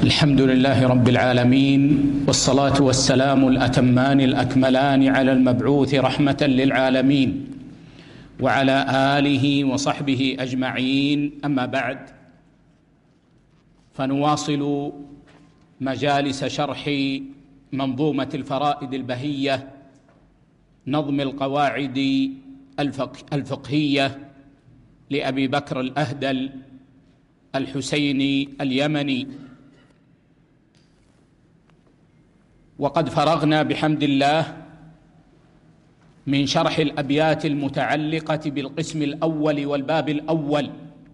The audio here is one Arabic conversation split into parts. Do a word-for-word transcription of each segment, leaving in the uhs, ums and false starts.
الحمد لله رب العالمين، والصلاة والسلام الأتمان الأكملان على المبعوث رحمة للعالمين وعلى آله وصحبه أجمعين. أما بعد، فنواصل مجالس شرح منظومة الفرائد البهية، نظم القواعد الفقهية لأبي بكر الأهدل الحسيني اليمني. وقد فرغنا بحمد الله من شرح الأبيات المتعلقة بالقسم الأول والباب الأول،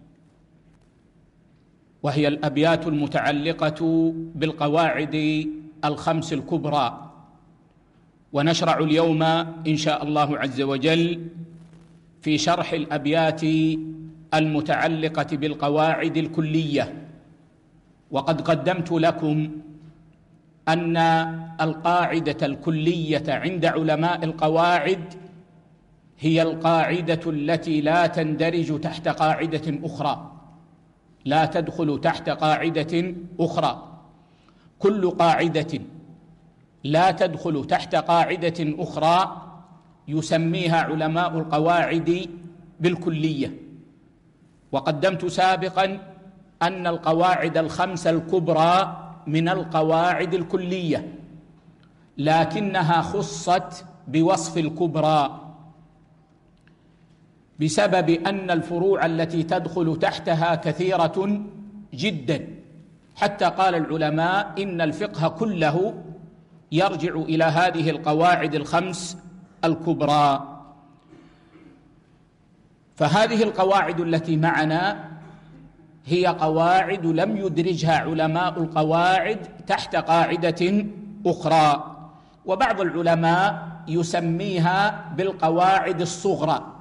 وهي الأبيات المتعلقة بالقواعد الخمس الكبرى. ونشرع اليوم إن شاء الله عز وجل في شرح الأبيات المتعلقة بالقواعد الكلية. وقد قدمت لكم أن القاعدة الكلية عند علماء القواعد هي القاعدة التي لا تندرج تحت قاعدة أخرى، لا تدخل تحت قاعدة أخرى. كل قاعدة لا تدخل تحت قاعدة أخرى يسميها علماء القواعد بالكلية. وقدمت سابقا أن القواعد الخمس الكبرى من القواعد الكلية، لكنها خصت بوصف الكبرى بسبب أن الفروع التي تدخل تحتها كثيرة جدا، حتى قال العلماء إن الفقه كله يرجع إلى هذه القواعد الخمس الكبرى. فهذه القواعد التي معنا هي قواعد لم يدرجها علماء القواعد تحت قاعدة أخرى، وبعض العلماء يسميها بالقواعد الصغرى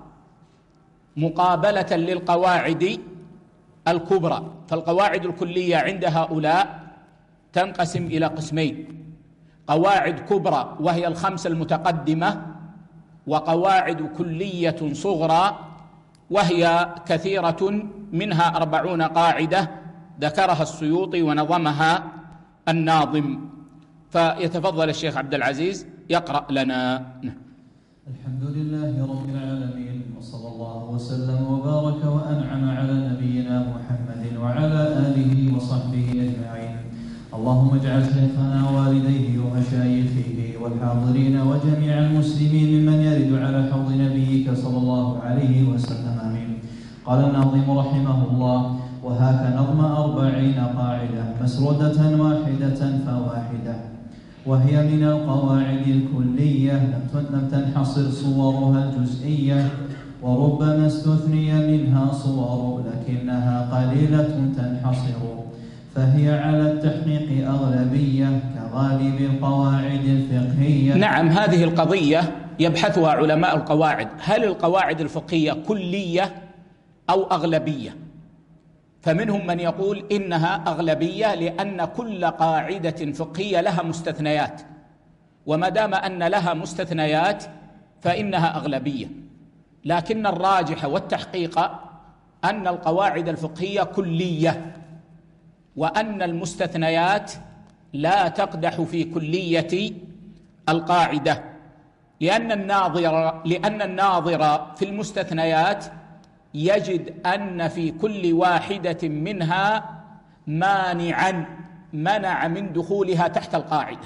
مقابلة للقواعد الكبرى. فالقواعد الكلية عند هؤلاء تنقسم إلى قسمين: قواعد كبرى وهي الخمس المتقدمة، وقواعد كلية صغرى وهي كثيرة، منها أربعون قاعدة ذكرها السيوطي ونظمها الناظم. فيتفضل الشيخ عبد العزيز يقرأ لنا. الحمد لله رب العالمين، وصلى الله وسلم وبارك وأنعم على نبينا محمد وعلى آله وصحبه أجمعين. اللهم اجعل شيخنا والديه ومشايخه والحاضرين وجميع المسلمين ممن يرد على حوض نبيك صلى الله عليه وسلم، آمين. قال الناظم رحمه الله: وهاك نظم أربعين قاعدة مسرودة واحدة فواحدة، وهي من القواعد الكلية لم تنحصر صورها الجزئية، وربما استثني منها صور لكنها قليلة تنحصر، فهي على التحقيق أغلبية كغالب القواعد الفقهية. نعم، هذه القضية يبحثها علماء القواعد: هل القواعد الفقهية كلية أو أغلبية؟ فمنهم من يقول إنها أغلبية، لأن كل قاعدة فقهية لها مستثنيات، وما دام أن لها مستثنيات فإنها أغلبية. لكن الراجح والتحقيق أن القواعد الفقهية كلية، وأن المستثنيات لا تقدح في كلية القاعدة، لأن الناظر لأن الناظر في المستثنيات يجد أن في كل واحدة منها مانعا منع من دخولها تحت القاعدة،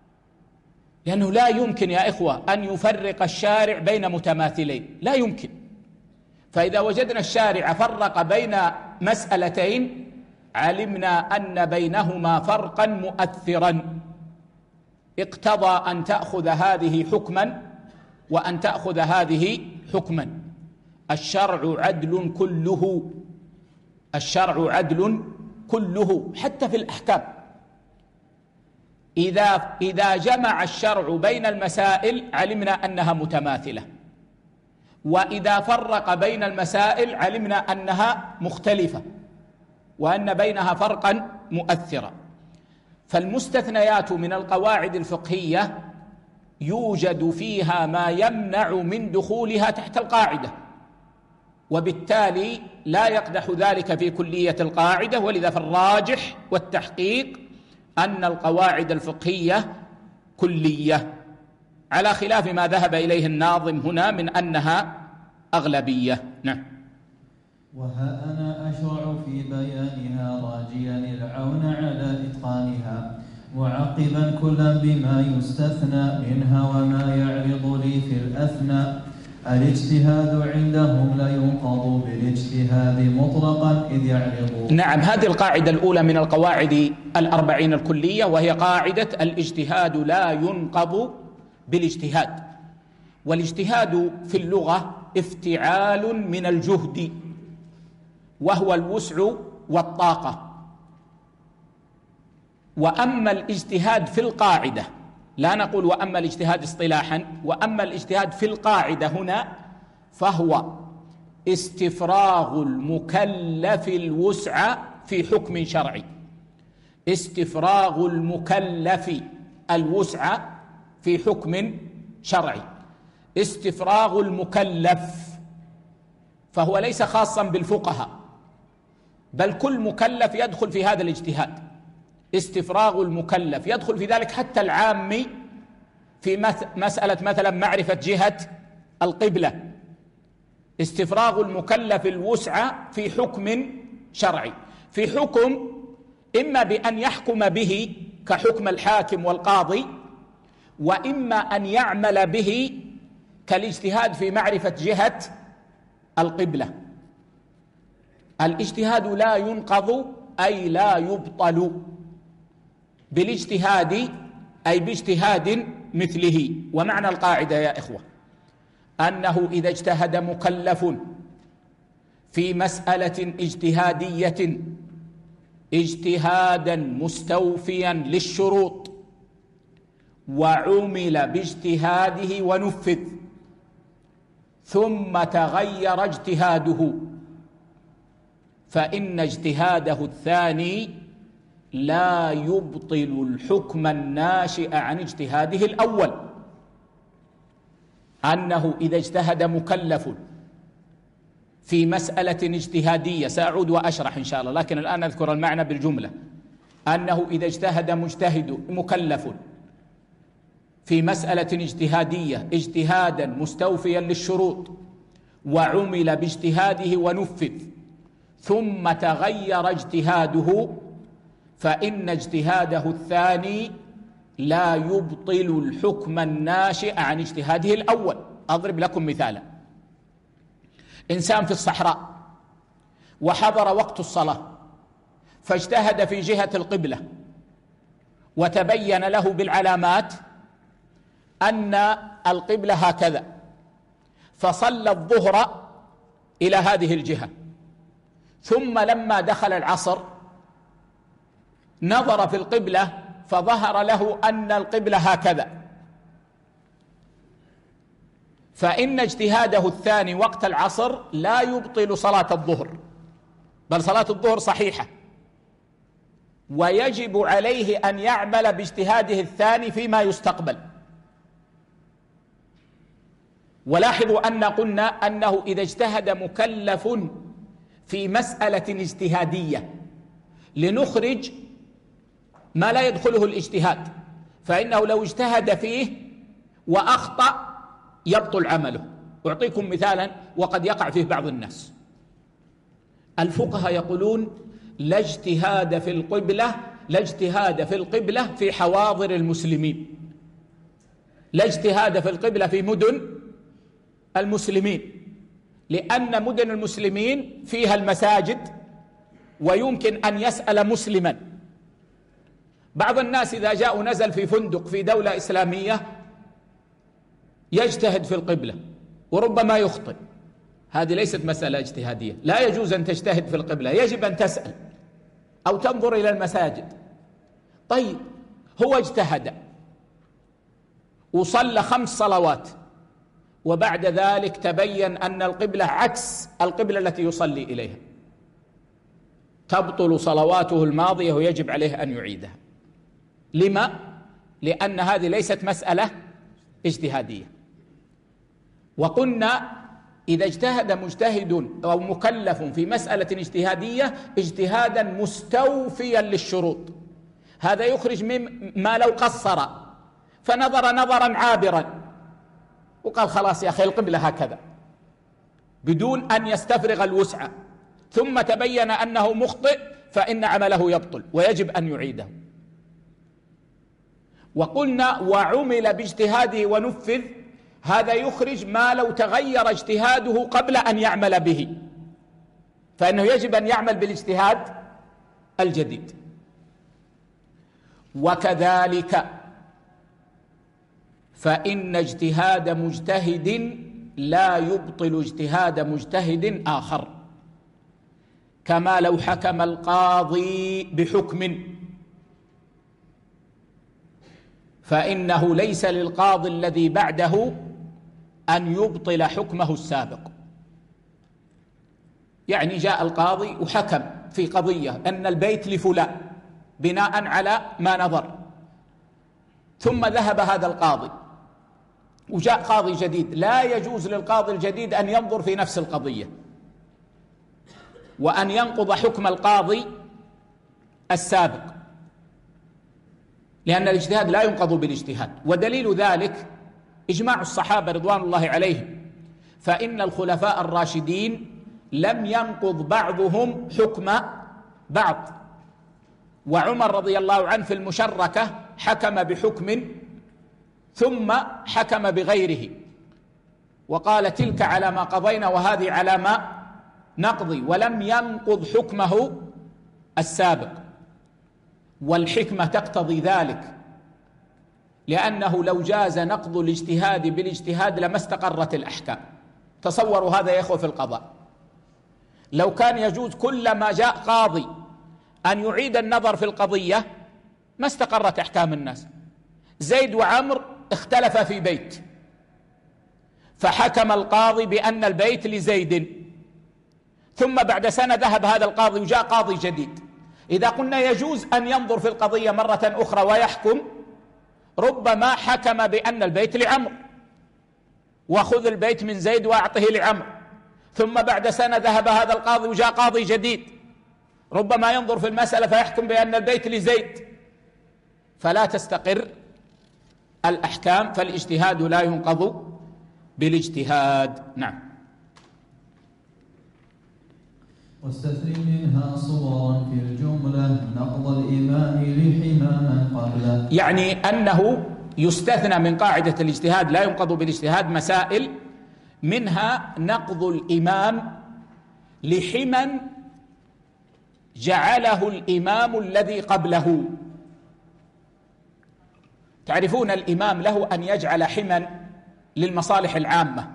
لأنه لا يمكن يا إخوة أن يفرق الشارع بين متماثلين، لا يمكن. فإذا وجدنا الشارع فرق بين مسألتين علمنا أن بينهما فرقا مؤثرا، اقتضى أن تأخذ هذه حكما وأن تأخذ هذه حكما. الشرع عدل كله، الشرع عدل كله حتى في الأحكام. إذا إذا جمع الشرع بين المسائل علمنا أنها متماثلة، وإذا فرق بين المسائل علمنا أنها مختلفة وأن بينها فرقا مؤثرا. فالمستثنيات من القواعد الفقهية يوجد فيها ما يمنع من دخولها تحت القاعدة، وبالتالي لا يقدح ذلك في كلية القاعدة. ولذا فالراجح والتحقيق أن القواعد الفقهية كلية، على خلاف ما ذهب إليه الناظم هنا من أنها أغلبية. نعم. وها أنا أشرع في بيانها راجيا العون على إتقانها، معقبا كلا بما يستثنى منها وما يعرض لي في الأثنى. الاجتهاد عندهم لا ينقض بالاجتهاد مطلقا إذ يعرض. نعم، هذه القاعدة الأولى من القواعد الأربعين الكلية، وهي قاعدة الاجتهاد لا ينقض بالاجتهاد. والاجتهاد في اللغة افتعال من الجهد، وهو الوسع والطاقة. وأما الاجتهاد في القاعدة، لا نقول وأما الاجتهاد اصطلاحا، وأما الاجتهاد في القاعدة هنا فهو استفراغ المكلف الوسع في حكم شرعي. استفراغ المكلف الوسع في حكم شرعي. استفراغ المكلف، فهو ليس خاصا بالفقهاء، بل كل مكلف يدخل في هذا الاجتهاد. استفراغ المكلف يدخل في ذلك حتى العامي في مسألة مثلا معرفة جهة القبلة. استفراغ المكلف الوسع في حكم شرعي، في حكم إما بأن يحكم به كحكم الحاكم والقاضي، وإما أن يعمل به كالاجتهاد في معرفة جهة القبلة. الاجتهاد لا ينقض أي لا يبطل بالاجتهاد، أي باجتهاد مثله. ومعنى القاعدة يا إخوة أنه إذا اجتهد مكلف في مسألة اجتهادية اجتهادا مستوفيا للشروط وعمل باجتهاده ونفذ، ثم تغير اجتهاده، فإن اجتهاده الثاني لا يبطل الحكم الناشئ عن اجتهاده الأول. أنه إذا اجتهد مكلف في مسألة اجتهادية، سأعود وأشرح إن شاء الله، لكن الآن أذكر المعنى بالجملة، أنه إذا اجتهد مجتهد مكلف في مسألة اجتهادية اجتهادا مستوفيا للشروط وعمل باجتهاده ونفذ، ثم تغير اجتهاده، فإن اجتهاده الثاني لا يبطل الحكم الناشئ عن اجتهاده الأول. أضرب لكم مثالا: إنسان في الصحراء وحضر وقت الصلاة فاجتهد في جهة القبلة، وتبين له بالعلامات أن القبلة هكذا، فصلى الظهر إلى هذه الجهة، ثم لما دخل العصر نظر في القبلة فظهر له أن القبلة هكذا، فإن اجتهاده الثاني وقت العصر لا يبطل صلاة الظهر، بل صلاة الظهر صحيحة، ويجب عليه أن يعمل باجتهاده الثاني فيما يستقبل. ولاحظوا أن قلنا أنه إذا اجتهد مكلف في مسألة اجتهادية لنخرج ما لا يدخله الاجتهاد، فإنه لو اجتهد فيه وأخطأ يبطل عمله. أعطيكم مثالا وقد يقع فيه بعض الناس. الفقهاء يقولون لا اجتهاد في القبلة لا اجتهاد في القبلة في حواضر المسلمين، لا اجتهاد في القبلة في مدن المسلمين، لأن مدن المسلمين فيها المساجد ويمكن أن يسأل مسلما. بعض الناس إذا جاء نزل في فندق في دولة إسلامية يجتهد في القبلة وربما يخطئ. هذه ليست مسألة اجتهادية، لا يجوز أن تجتهد في القبلة، يجب أن تسأل أو تنظر إلى المساجد. طيب، هو اجتهد وصلى خمس صلوات، وبعد ذلك تبين أن القبلة عكس القبلة التي يصلي إليها، تبطل صلواته الماضية ويجب عليه أن يعيدها. لما؟ لأن هذه ليست مسألة اجتهادية. وقلنا إذا اجتهد مجتهد أو مكلف في مسألة اجتهادية اجتهادا مستوفيا للشروط، هذا يخرج مما لو قصر فنظر نظرا عابرا وقال خلاص يا أخي القبلة هكذا بدون أن يستفرغ الوسع، ثم تبين أنه مخطئ، فإن عمله يبطل ويجب أن يعيده. وقلنا وعمل باجتهاده ونفذ، هذا يخرج ما لو تغير اجتهاده قبل أن يعمل به، فإنه يجب أن يعمل بالاجتهاد الجديد. وكذلك فإن اجتهاد مجتهد لا يبطل اجتهاد مجتهد آخر، كما لو حكم القاضي بحكم فإنه ليس للقاضي الذي بعده أن يبطل حكمه السابق. يعني جاء القاضي وحكم في قضية أن البيت لفلان بناء على ما نظر، ثم ذهب هذا القاضي وجاء قاضي جديد، لا يجوز للقاضي الجديد أن ينظر في نفس القضية وأن ينقض حكم القاضي السابق، لأن الاجتهاد لا ينقض بالاجتهاد. ودليل ذلك إجماع الصحابة رضوان الله عليهم، فإن الخلفاء الراشدين لم ينقض بعضهم حكم بعض. وعمر رضي الله عنه في المشركة حكم بحكم ثم حكم بغيره وقال تلك على ما قضينا وهذه على ما نقضي، ولم ينقض حكمه السابق. والحكمة تقتضي ذلك، لأنه لو جاز نقض الاجتهاد بالاجتهاد لما استقرت الأحكام. تصوروا هذا يا إخوة في القضاء، لو كان يجوز كلما جاء قاضي أن يعيد النظر في القضية ما استقرت أحكام الناس. زيد وعمر اختلفا في بيت، فحكم القاضي بأن البيت لزيد، ثم بعد سنة ذهب هذا القاضي وجاء قاضي جديد. إذا قلنا يجوز أن ينظر في القضية مرة أخرى ويحكم، ربما حكم بأن البيت لعمر وخذ البيت من زيد وأعطه لعمر، ثم بعد سنة ذهب هذا القاضي وجاء قاضي جديد، ربما ينظر في المسألة فيحكم بأن البيت لزيد، فلا تستقر الأحكام، فالاجتهاد لا ينقض بالاجتهاد. نعم. واستثني منها صورا في الجملة نقض الإمام لحمى من قبله، يعني أنه يستثنى من قاعدة الاجتهاد لا ينقض بالاجتهاد مسائل، منها نقض الإمام لحمى جعله الإمام الذي قبله. تعرفون الإمام له أن يجعل حمى للمصالح العامة،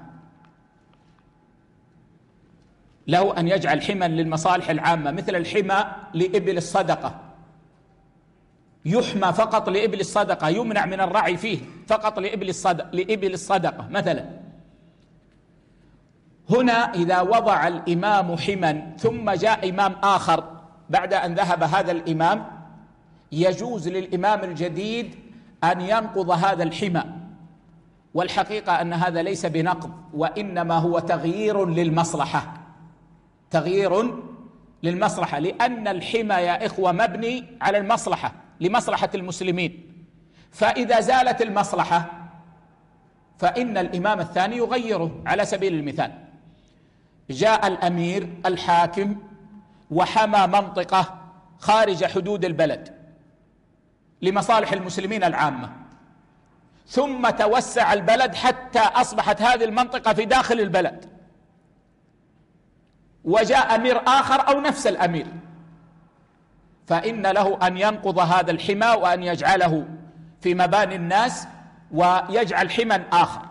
له أن يجعل حمى للمصالح العامة، مثل الحمى لإبل الصدقة، يحمى فقط لإبل الصدقة، يمنع من الرعي فيه فقط لإبل الصدقة, لإبل الصدقة مثلا. هنا إذا وضع الإمام حمى ثم جاء إمام آخر بعد أن ذهب هذا الإمام، يجوز للإمام الجديد أن ينقض هذا الحمى. والحقيقة أن هذا ليس بنقض، وإنما هو تغيير للمصلحة، تغيير للمصلحة، لأن الحمى يا إخوة مبني على المصلحة، لمصلحة المسلمين، فإذا زالت المصلحة فإن الإمام الثاني يغيره. على سبيل المثال، جاء الأمير الحاكم وحمى منطقة خارج حدود البلد لمصالح المسلمين العامة، ثم توسع البلد حتى أصبحت هذه المنطقة في داخل البلد، وجاء أمير آخر أو نفس الأمير، فإن له أن ينقض هذا الحمى وأن يجعله في مباني الناس ويجعل حمى آخر.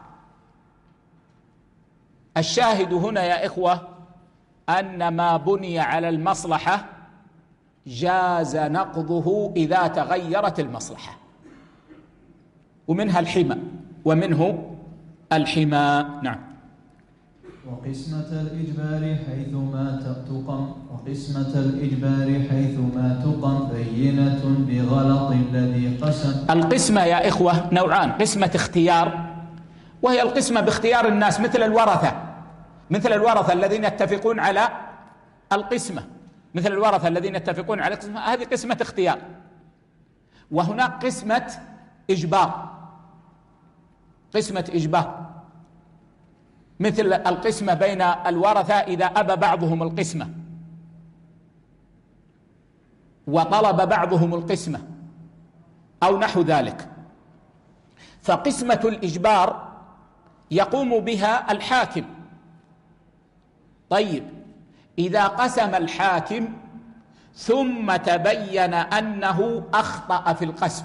الشاهد هنا يا إخوة أن ما بني على المصلحة جاز نقضه إذا تغيرت المصلحة، ومنها الحمى ومنه الحمى. نعم. وقسمة الإجبار حيثما تقم وقسمة الإجبار حيثما تقم بينة بغلط الذي قسم. القسمة يا إخوة نوعان، قسمة اختيار وهي القسمة باختيار الناس، مثل الورثة، مثل الورثة الذين يتفقون على القسمة، مثل الورثة الذين يتفقون على القسمة، هذه قسمة اختيار. وهناك قسمة إجبار، قسمة إجبار مثل القسمة بين الورثة إذا أبى بعضهم القسمة وطلب بعضهم القسمة أو نحو ذلك. فقسمة الإجبار يقوم بها الحاكم. طيب إذا قسم الحاكم ثم تبين أنه أخطأ في القسم،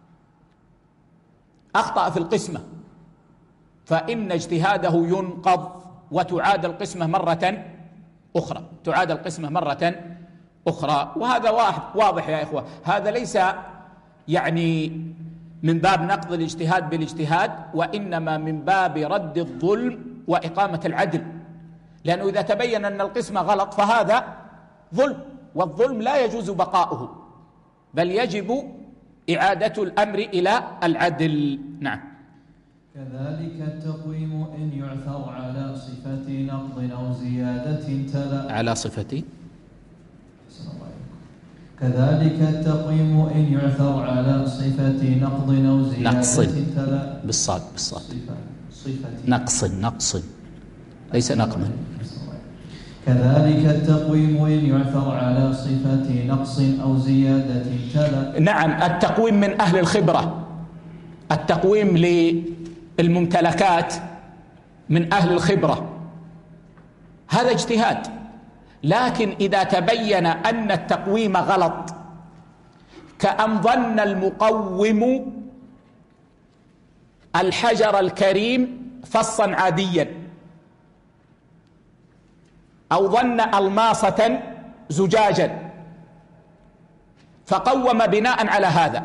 أخطأ في القسمة، فإن اجتهاده ينقض وتعاد القسمة مرة أخرى، تعاد القسمة مرة أخرى. وهذا واضح يا إخوة، هذا ليس يعني من باب نقض الاجتهاد بالاجتهاد، وإنما من باب رد الظلم وإقامة العدل، لأنه إذا تبين أن القسمة غلط فهذا ظلم، والظلم لا يجوز بقاؤه، بل يجب إعادة الأمر إلى العدل. نعم. كذلك التقويم إن يعثر على صفة نقض أو زيادة تلا على صفة كذلك التقويم إن يعثر على صفة نقض أو زيادة نقص تلا بالصاد بالصاد صفة صفة نقص نقص ليس نقض. كذلك التقويم إن يعثر على صفة نقص أو زيادة تلا. نعم، التقويم من أهل الخبرة، التقويم للممتلكات من أهل الخبرة، هذا اجتهاد. لكن إذا تبين أن التقويم غلط، كأن ظن المقوم الحجر الكريم فصا عاديا، أو ظن الماصة زجاجا، فقوم بناء على هذا،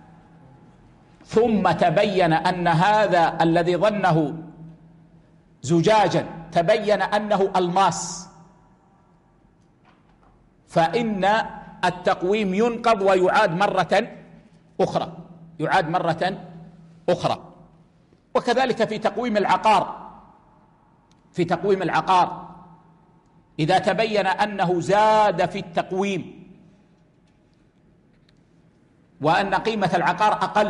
ثم تبين أن هذا الذي ظنه زجاجا تبين أنه الماس، فإن التقويم ينقض ويعاد مرة أخرى، يعاد مرة أخرى. وكذلك في تقويم العقار، في تقويم العقار إذا تبين أنه زاد في التقويم وأن قيمة العقار أقل،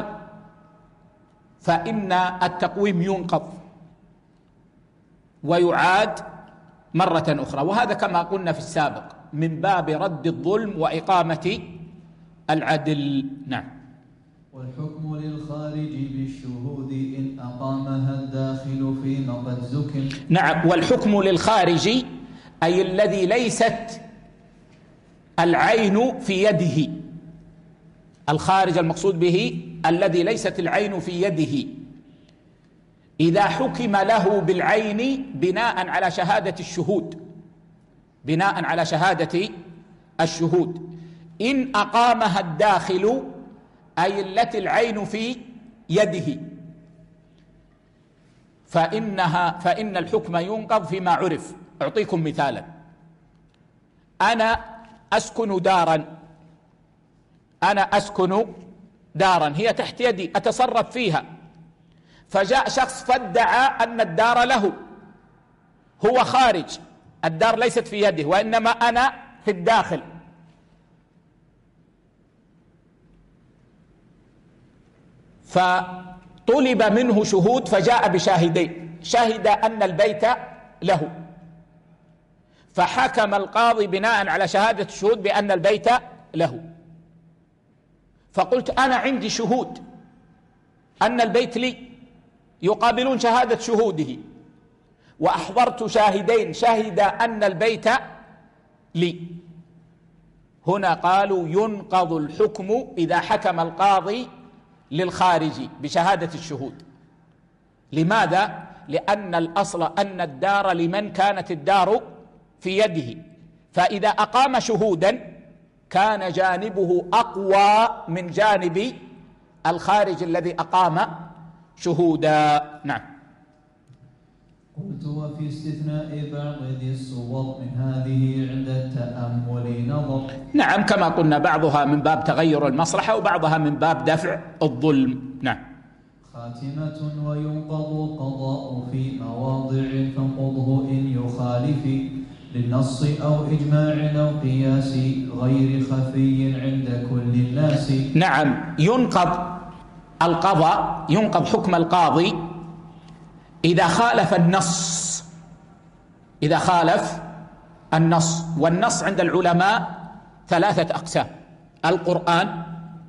فإن التقويم ينقض ويعاد مرة أخرى. وهذا كما قلنا في السابق من باب رد الظلم وإقامة العدل. نعم. والحكم للخارج بالشهود إن أقامها الداخل فيما قد ذكر. نعم، والحكم للخارج أي الذي ليست العين في يده، الخارج المقصود به الذي ليست العين في يده، إذا حكم له بالعين بناء على شهادة الشهود، بناء على شهادة الشهود، إن أقامها الداخل أي التي العين في يده، فإنها فإن الحكم ينقض فيما عرف. أعطيكم مثالا، أنا أسكن دارا، أنا أسكن دارا هي تحت يدي أتصرف فيها، فجاء شخص فادعى أن الدار له، هو خارج، الدار ليست في يده وإنما أنا في الداخل، فطلب منه شهود فجاء بشاهدين، شهد أن البيت له، فحكم القاضي بناء على شهادة الشهود بأن البيت له. فقلت أنا عندي شهود أن البيت لي يقابلون شهادة شهوده، وأحضرت شاهدين شهد أن البيت لي. هنا قالوا ينقض الحكم إذا حكم القاضي للخارج بشهادة الشهود. لماذا؟ لأن الأصل أن الدار لمن كانت الدار في يده، فإذا أقام شهودا كان جانبه أقوى من جانب الخارج الذي أقام شهودا. نعم. قلت وفي استثناء بعض ذي الصور من هذه عند التأمل نظر. نعم، كما قلنا بعضها من باب تغير المصلحة وبعضها من باب دفع الظلم. نعم. خاتمة وينقض القضاء في مواضع فانقضه إن يخالف للنص أو إجماع أو قياس غير خفي عند كل الناس. نعم، ينقض القضاء، ينقض حكم القاضي إذا خالف النص، إذا خالف النص. والنص عند العلماء ثلاثة أقسام: القرآن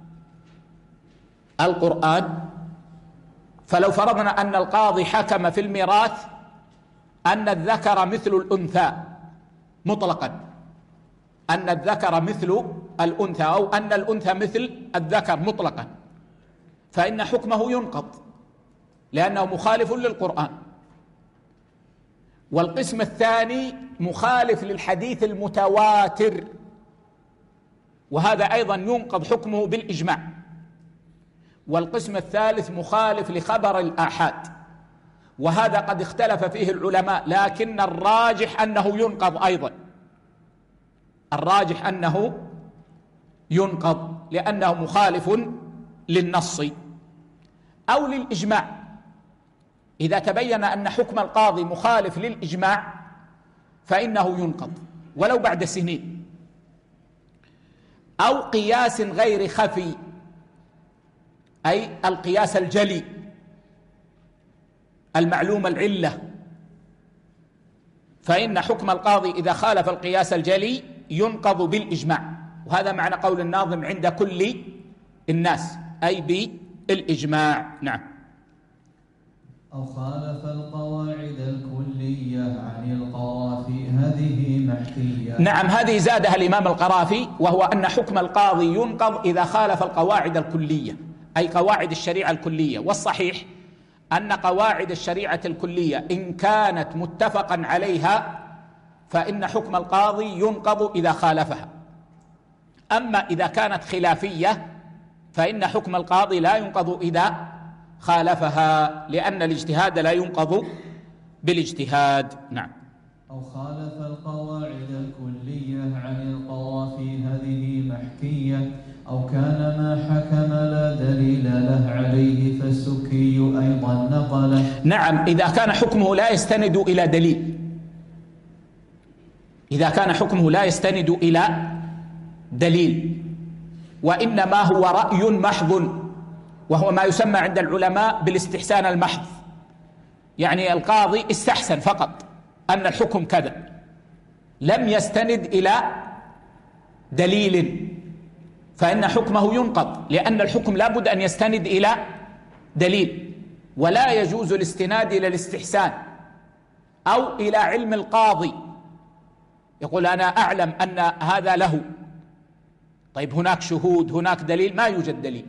القرآن فلو فرضنا أن القاضي حكم في الميراث أن الذكر مثل الأنثى مطلقا، أن الذكر مثل الأنثى أو أن الأنثى مثل الذكر مطلقا، فإن حكمه ينقض لأنه مخالف للقرآن. والقسم الثاني مخالف للحديث المتواتر، وهذا أيضا ينقض حكمه بالإجماع. والقسم الثالث مخالف لخبر الآحاد، وهذا قد اختلف فيه العلماء، لكن الراجح أنه ينقض أيضا، الراجح أنه ينقض لأنه مخالف للنص أو للإجماع. إذا تبين أن حكم القاضي مخالف للإجماع فإنه ينقض ولو بعد سنين. أو قياس غير خفي، أي القياس الجلي المعلوم العلة، فإن حكم القاضي إذا خالف القياس الجلي ينقض بالإجماع. وهذا معنى قول الناظم عند كل الناس، أي بالإجماع. نعم. أو خالف القواعد الكلية عن القرافي، هذه محكية. نعم، هذه زادها الإمام القرافي، وهو أن حكم القاضي ينقض إذا خالف القواعد الكلية، أي قواعد الشريعة الكلية. والصحيح أن قواعد الشريعة الكلية إن كانت متفقا عليها فإن حكم القاضي ينقض إذا خالفها. أما إذا كانت خلافية فإن حكم القاضي لا ينقض إذا خالفها، لأن الاجتهاد لا ينقض بالاجتهاد. نعم. أو خالف القواعد الكلية عن القرافي، هذه محكية. أو كان ما حكم لا دليل له عليه فالسكي أيضا نقله. نعم، إذا كان حكمه لا يستند إلى دليل، إذا كان حكمه لا يستند إلى دليل وإنما هو رأي محض، وهو ما يسمى عند العلماء بالاستحسان المحض، يعني القاضي استحسن فقط أن الحكم كذا، لم يستند إلى دليل، فإن حكمه ينقض، لأن الحكم لا بد أن يستند إلى دليل. ولا يجوز الاستناد إلى الاستحسان أو إلى علم القاضي، يقول أنا أعلم أن هذا له، طيب هناك شهود، هناك دليل، ما يوجد دليل،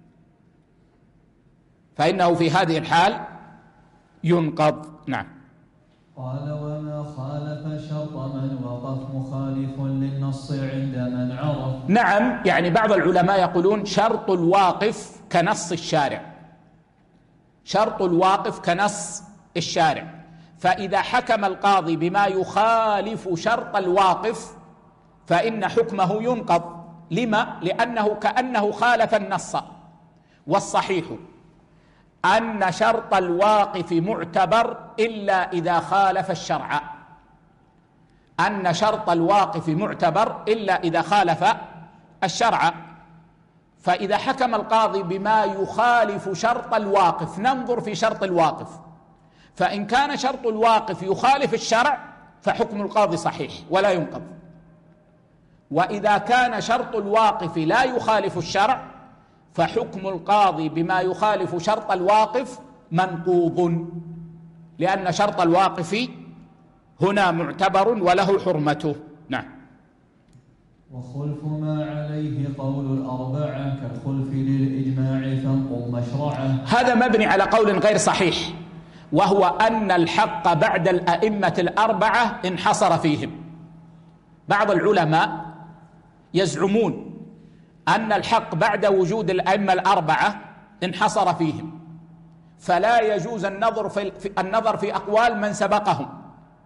فإنه في هذه الحال ينقض. نعم. قال وما خالف شرط من وقف مخالف للنص عند من عرف. نعم، يعني بعض العلماء يقولون شرط الواقف كنص الشارع، شرط الواقف كنص الشارع، فإذا حكم القاضي بما يخالف شرط الواقف فإن حكمه ينقض. لما؟ لأنه كأنه خالف النص. والصحيح أن شرط الواقف معتبر إلا إذا خالف الشرع، أن شرط الواقف معتبر إلا إذا خالف الشرع. فإذا حكم القاضي بما يخالف شرط الواقف ننظر في شرط الواقف، فإن كان شرط الواقف يخالف الشرع فحكم القاضي صحيح ولا ينقض، وإذا كان شرط الواقف لا يخالف الشرع فحكم القاضي بما يخالف شرط الواقف منقوض، لأن شرط الواقف هنا معتبر وله حرمته. نعم. وخلف ما عليه قول الأربعة كالخلف للإجماع فانقض مشرعه. هذا مبني على قول غير صحيح، وهو أن الحق بعد الأئمة الأربعة انحصر فيهم. بعض العلماء يزعمون أن الحق بعد وجود الأئمة الأربعة انحصر فيهم، فلا يجوز النظر في النظر في أقوال من سبقهم،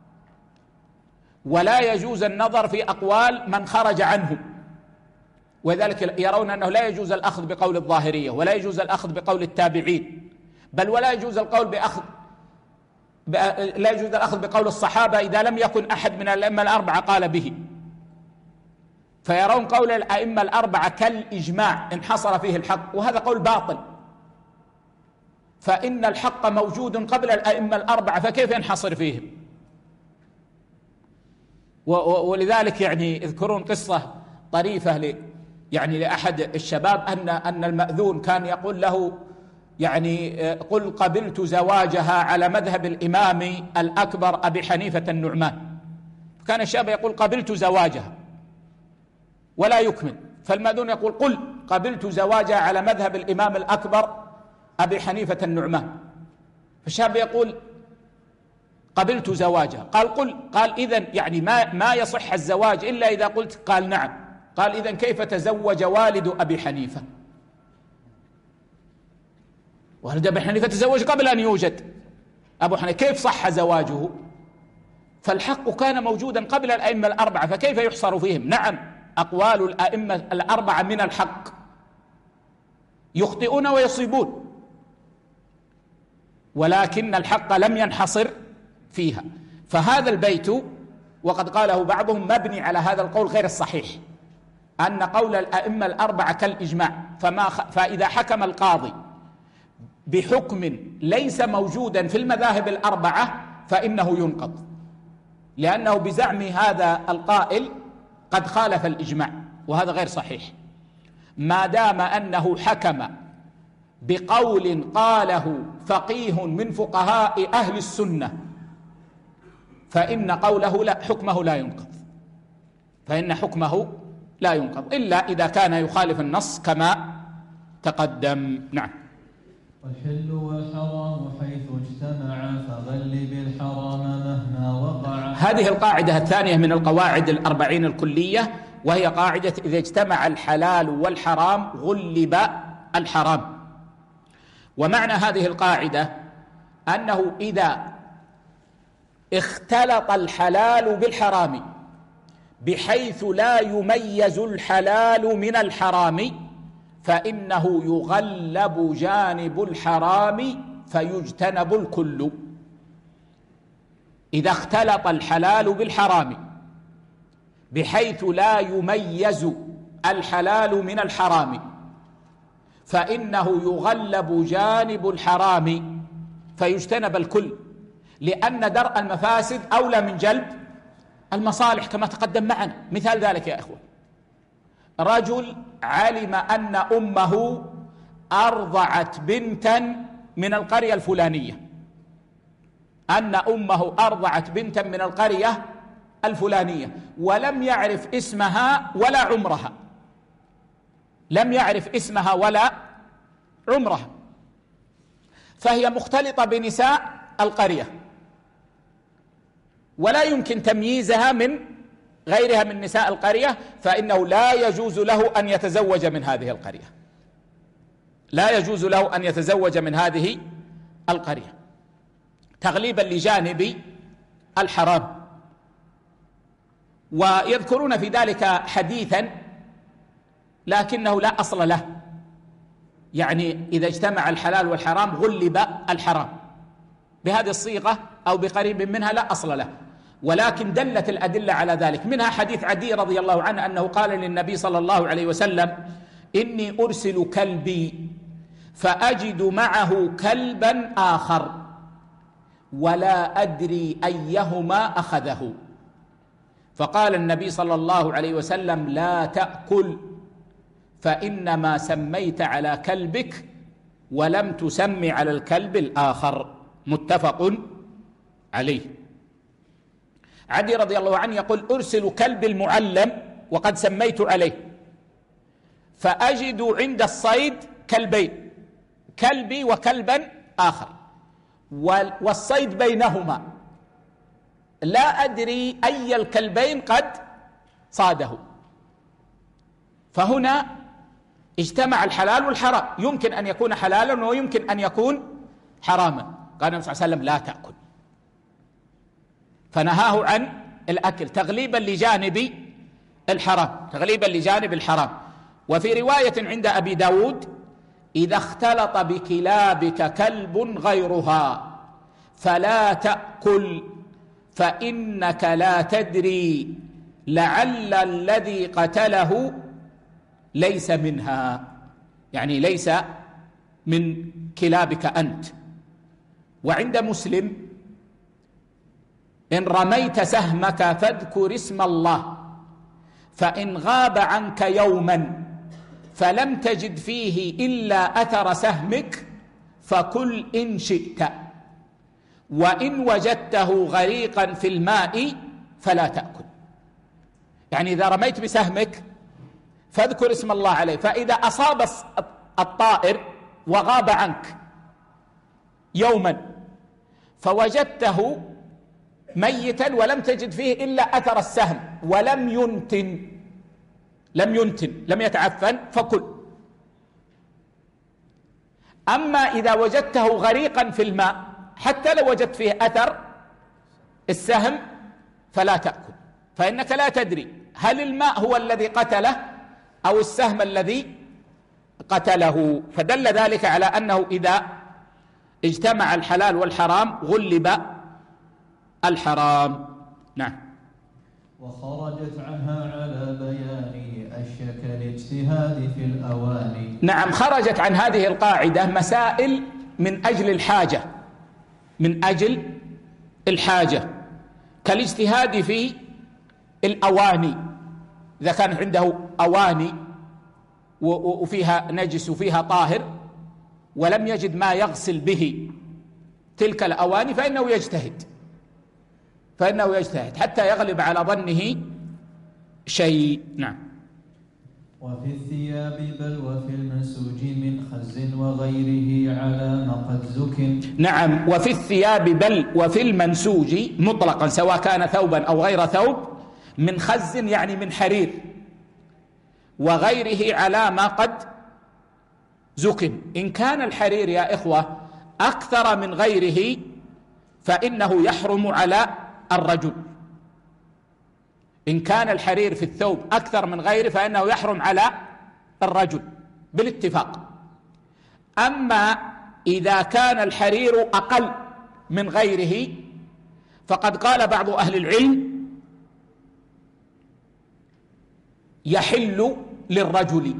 ولا يجوز النظر في أقوال من خرج عنهم، وذلك يرون أنه لا يجوز الأخذ بقول الظاهرية، ولا يجوز الأخذ بقول التابعين، بل ولا يجوز القول بأخذ لا يجوز الأخذ بقول الصحابة إذا لم يكن أحد من الأئمة الأربعة قال به، فيرون قول الأئمة الأربعة كالإجماع انحصر فيه الحق، وهذا قول باطل، فإن الحق موجود قبل الأئمة الأربعة، فكيف ينحصر فيهم؟ ولذلك يعني يذكرون قصة طريفة ل يعني لأحد الشباب أن أن المأذون كان يقول له يعني قل قبلت زواجها على مذهب الإمام الأكبر أبي حنيفة النعمان، كان الشاب يقول قبلت زواجها ولا يكمل، فالمأذون يقول قل قبلت زواجها على مذهب الإمام الأكبر أبي حنيفة النعمان، فالشاب يقول قبلت زواجها، قال قل، قال إذن يعني ما ما يصح الزواج إلا إذا قلت، قال نعم، قال إذن كيف تزوج والد أبي حنيفة؟ والد أبي حنيفة تزوج قبل أن يوجد أبو حنيفة، كيف صح زواجه؟ فالحق كان موجودا قبل الأئمة الأربعة، فكيف يحصر فيهم؟ نعم أقوال الأئمة الأربعة من الحق، يخطئون ويصيبون، ولكن الحق لم ينحصر فيها. فهذا البيت وقد قاله بعضهم مبني على هذا القول غير الصحيح، أن قول الأئمة الأربعة كالإجماع، فما خ... فإذا حكم القاضي بحكم ليس موجودا في المذاهب الأربعة فإنه ينقض، لأنه بزعم هذا القائل قد خالف الإجماع، وهذا غير صحيح. ما دام أنه حكم بقول قاله فقيه من فقهاء أهل السنة فإن قوله لا حكمه لا ينقض، فإن حكمه لا ينقض إلا إذا كان يخالف النص كما تقدم. نعم. والحل والحرام حيث اجتمعا فغلب الحرام مهما وقع. هذه القاعدة الثانية من القواعد الأربعين الكلية، وهي قاعدة إذا اجتمع الحلال والحرام غلب الحرام. ومعنى هذه القاعدة أنه إذا اختلط الحلال بالحرام بحيث لا يميز الحلال من الحرام فإنه يغلب جانب الحرام فيجتنب الكل. إذا اختلط الحلال بالحرام بحيث لا يميز الحلال من الحرام فإنه يغلب جانب الحرام فيجتنب الكل، لأن درء المفاسد أولى من جلب المصالح كما تقدم معنا. مثال ذلك يا إخوة، رجل علم أن أمه أرضعت بنتا من القرية الفلانية، أن أمه أرضعت بنتا من القرية الفلانية ولم يعرف اسمها ولا عمرها، لم يعرف اسمها ولا عمرها، فهي مختلطة بنساء القرية ولا يمكن تمييزها من غيرها من نساء القرية، فإنه لا يجوز له أن يتزوج من هذه القرية، لا يجوز له أن يتزوج من هذه القرية تغليبا لجانب الحرام. ويذكرون في ذلك حديثا لكنه لا أصل له، يعني إذا اجتمع الحلال والحرام غلب الحرام بهذه الصيغة أو بقريب منها لا أصل له، ولكن دلت الأدلة على ذلك. منها حديث عدي رضي الله عنه أنه قال للنبي صلى الله عليه وسلم إني أرسل كلبي فأجد معه كلبا آخر ولا أدري أيهما أخذه، فقال النبي صلى الله عليه وسلم لا تأكل فإنما سميت على كلبك ولم تسمي على الكلب الآخر، متفق عليه. عدي رضي الله عنه يقول أرسل كلب المعلم وقد سميت عليه فأجد عند الصيد كلبين، كلبي وكلبا آخر، والصيد بينهما لا أدري أي الكلبين قد صاده. فهنا اجتمع الحلال والحرام، يمكن أن يكون حلالا ويمكن أن يكون حراما. قال النبي صلى الله عليه وسلم لا تأكل، فنهاه عن الأكل تغليبا لجانب الحرام، تغليبا لجانب الحرام. وفي رواية عند أبي داود إذا اختلط بكلابك كلب غيرها فلا تأكل فإنك لا تدري لعل الذي قتله ليس منها، يعني ليس من كلابك أنت. وعند مسلم: إن رميت سهمك فاذكر اسم الله، فإن غاب عنك يوما فلم تجد فيه إلا أثر سهمك فكل إن شئت، وإن وجدته غريقا في الماء فلا تأكل. يعني إذا رميت بسهمك فاذكر اسم الله عليه، فإذا أصاب الطائر وغاب عنك يوما فوجدته ميتا ولم تجد فيه إلا أثر السهم ولم ينتن لم ينتن لم يتعفن فكل. أما إذا وجدته غريقا في الماء حتى لو وجدت فيه أثر السهم فلا تأكل، فإنك لا تدري هل الماء هو الذي قتله أو السهم الذي قتله. فدل ذلك على أنه إذا اجتمع الحلال والحرام غلب الحرام. نعم. وخرجت عنها على بيان أشيك الاجتهاد في الأواني. نعم، خرجت عن هذه القاعدة مسائل من أجل الحاجة من أجل الحاجة كالاجتهاد في الأواني، إذا كان عنده أواني وفيها نجس وفيها طاهر ولم يجد ما يغسل به تلك الأواني فإنه يجتهد فإنه يجتهد حتى يغلب على ظنه شيء. نعم. وفي الثياب بل وفي المنسوج من خز وغيره على ما قد زكن. نعم، وفي الثياب بل وفي المنسوج مطلقا سواء كان ثوبا أو غير ثوب، من خز يعني من حرير، وغيره على ما قد زكن. إن كان الحرير يا إخوة أكثر من غيره فإنه يحرم على الرجل. إن كان الحرير في الثوب أكثر من غيره فإنه يحرم على الرجل بالاتفاق. أما إذا كان الحرير أقل من غيره فقد قال بعض أهل العلم يحل للرجل،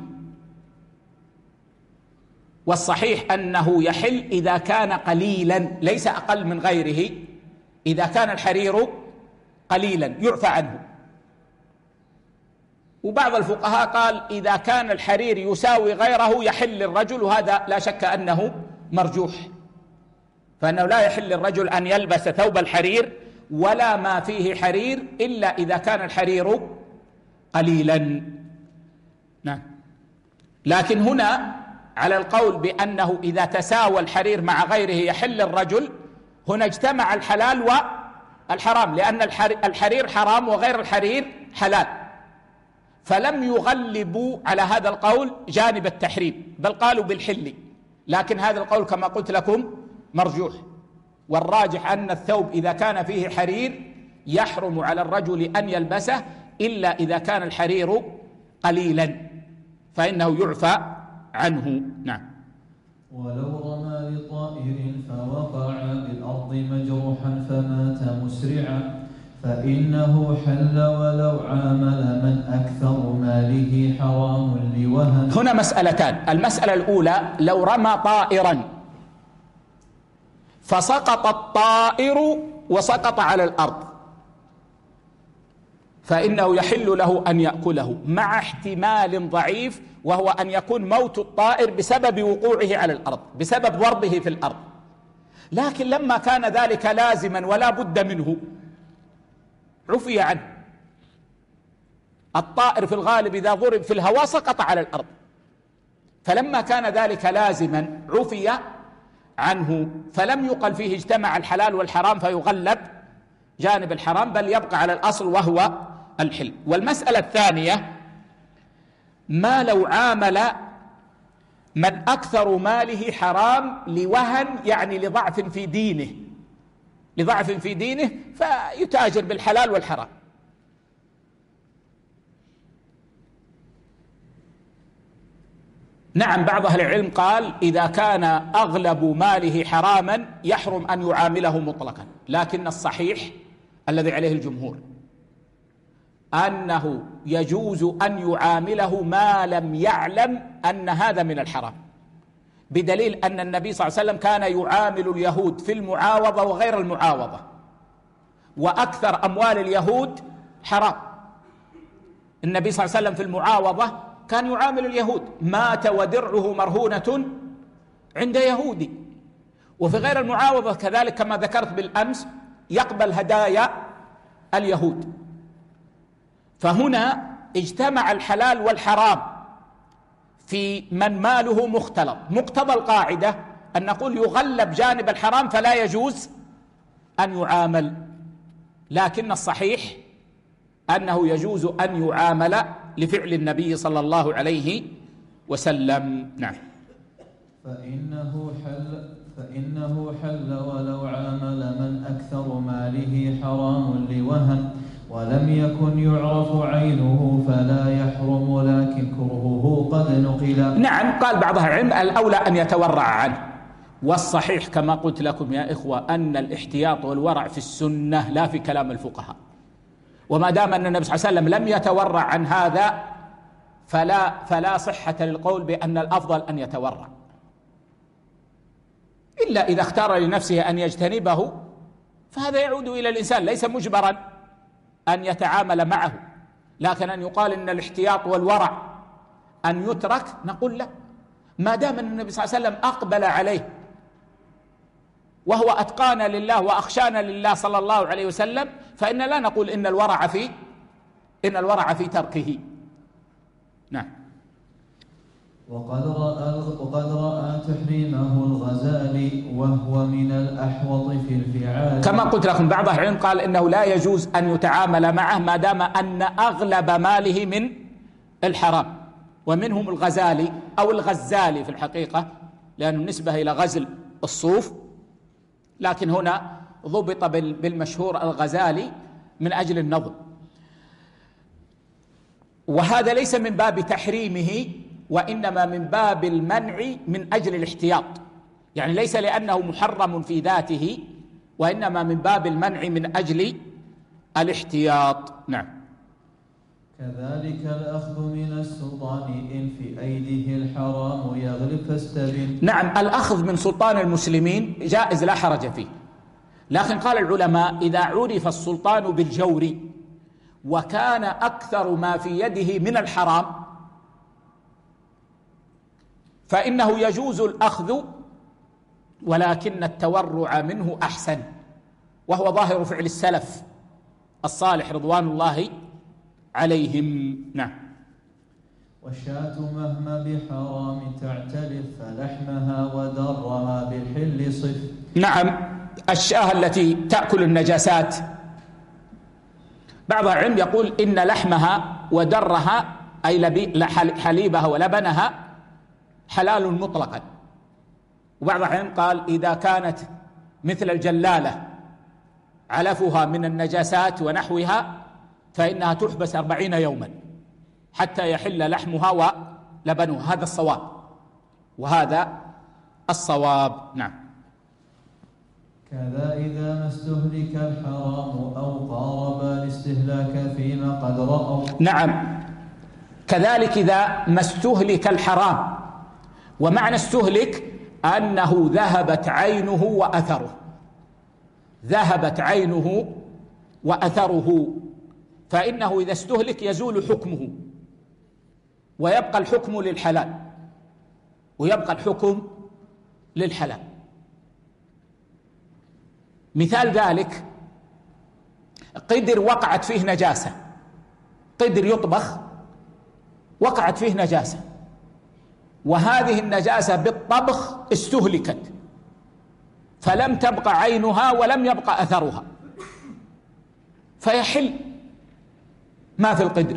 والصحيح أنه يحل إذا كان قليلا ليس أقل من غيره. إذا كان الحرير قليلا يعفى عنه. وبعض الفقهاء قال إذا كان الحرير يساوي غيره يحل للرجل، وهذا لا شك أنه مرجوح، فأنه لا يحل للرجل أن يلبس ثوب الحرير ولا ما فيه حرير إلا إذا كان الحرير قليلا. نعم. لكن هنا على القول بأنه إذا تساوى الحرير مع غيره يحل الرجل، هنا اجتمع الحلال والحرام، لأن الحرير حرام وغير الحرير حلال، فلم يغلبوا على هذا القول جانب التحريم بل قالوا بالحل. لكن هذا القول كما قلت لكم مرجوح، والراجح أن الثوب إذا كان فيه حرير يحرم على الرجل أن يلبسه إلا إذا كان الحرير قليلا فإنه يعفى عنه. نعم. ولو رمى لطائر فوقع بالأرض مجروحا فمات مسرعا فإنه حل ولو عامل من أكثر ماله حرام لوهن. هنا مسألتان. المسألة الأولى: لو رمى طائرا فسقط الطائر وسقط على الأرض فإنه يحل له أن يأكله مع احتمال ضعيف، وهو أن يكون موت الطائر بسبب وقوعه على الأرض، بسبب ضربه في الأرض. لكن لما كان ذلك لازما ولا بد منه عفي عنه. الطائر في الغالب إذا ضرب في الهواء سقط على الأرض، فلما كان ذلك لازما عفي عنه، فلم يقل فيه اجتمع الحلال والحرام فيغلب جانب الحرام، بل يبقى على الأصل وهو الحل. والمسألة الثانية: ما لو عامل من أكثر ماله حرام لوهن، يعني لضعف في دينه لضعف في دينه فيتاجر بالحلال والحرام. نعم، بعض أهل العلم قال إذا كان أغلب ماله حراما يحرم أن يعامله مطلقا، لكن الصحيح الذي عليه الجمهور أنه يجوز أن يعامله ما لم يعلم أن هذا من الحرام، بدليل أن النبي صلى الله عليه وسلم كان يعامل اليهود في المعاوضة وغير المعاوضة، وأكثر أموال اليهود حرام. النبي صلى الله عليه وسلم في المعاوضة كان يعامل اليهود، مات ودرعه مرهونة عند يهودي. وفي غير المعاوضة كذلك كما ذكرت بالأمس يقبل هدايا اليهود. فهنا اجتمع الحلال والحرام في من ماله مختلط. مقتضى القاعدة أن نقول يغلب جانب الحرام فلا يجوز أن يعامل، لكن الصحيح أنه يجوز أن يعامل لفعل النبي صلى الله عليه وسلم. نعم. فإنه حل فإنه حل ولو عامل من أكثر ماله حرام لوهن ولم يكن يعرف عينه فلا يحرم، لكن كرهه قد نقل. نعم، قال بعض العلم الأولى أن يتورع عنه، والصحيح كما قلت لكم يا إخوة أن الاحتياط والورع في السنة لا في كلام الفقهاء، وما دام أن النبي صلى الله عليه وسلم لم يتورع عن هذا فلا فلا صحة للقول بأن الأفضل أن يتورع، إلا إذا اختار لنفسه أن يجتنبه فهذا يعود إلى الإنسان، ليس مجبرا أن يتعامل معه، لكن أن يقال إن الاحتياط والورع أن يترك نقول لا، ما دام أن النبي صلى الله عليه وسلم أقبل عليه وهو أتقانا لله وأخشانا لله صلى الله عليه وسلم، فإن لا نقول إن الورع في إن الورع في تركه. نعم. وقد رأى وقد رأى تحريمه الغزالي وهو من الأحوط في الفعال، كما قلت لكم بعض أهل العلم قال إنه لا يجوز أن يتعامل معه ما دام أن أغلب ماله من الحرام، ومنهم الغزالي أو الغزالي في الحقيقة لأنه نسبة إلى غزل الصوف، لكن هنا ضبط بالمشهور الغزالي من أجل النظم. وهذا ليس من باب تحريمه وإنما من باب المنع من أجل الاحتياط، يعني ليس لأنه محرم في ذاته وإنما من باب المنع من أجل الاحتياط. نعم. كذلك الأخذ من السلطان إن في أيديه الحرام يغلب فاستبن. نعم، الأخذ من سلطان المسلمين جائز لا حرج فيه، لكن قال العلماء إذا عرف السلطان بالجور وكان أكثر ما في يده من الحرام فإنه يجوز الأخذ، ولكن التورع منه أحسن، وهو ظاهر فعل السلف الصالح رضوان الله عليهم. نعم. والشاة مهما بحرام تعتلف فلحمها ودرها بالحل صف. نعم، الشاة التي تأكل النجاسات بعض العلم يقول إن لحمها ودرها أي حليبها ولبنها حلال مطلقا، وبعض العلم قال إذا كانت مثل الجلالة علفها من النجاسات ونحوها فإنها تحبس أربعين يوما حتى يحل لحمها ولبنها. هذا الصواب وهذا الصواب. نعم. كذا إذا ما استهلك الحرام أو قارب الاستهلاك فيما قد رأوا. نعم، كذلك إذا ما استهلك الحرام، ومعنى استهلك أنه ذهبت عينه وأثره، ذهبت عينه وأثره، فإنه إذا استهلك يزول حكمه ويبقى الحكم للحلال ويبقى الحكم للحلال. مثال ذلك قدر وقعت فيه نجاسة، قدر يطبخ وقعت فيه نجاسة، وهذه النجاسة بالطبخ استهلكت فلم تبقى عينها ولم يبقى أثرها، فيحل ما في القدر.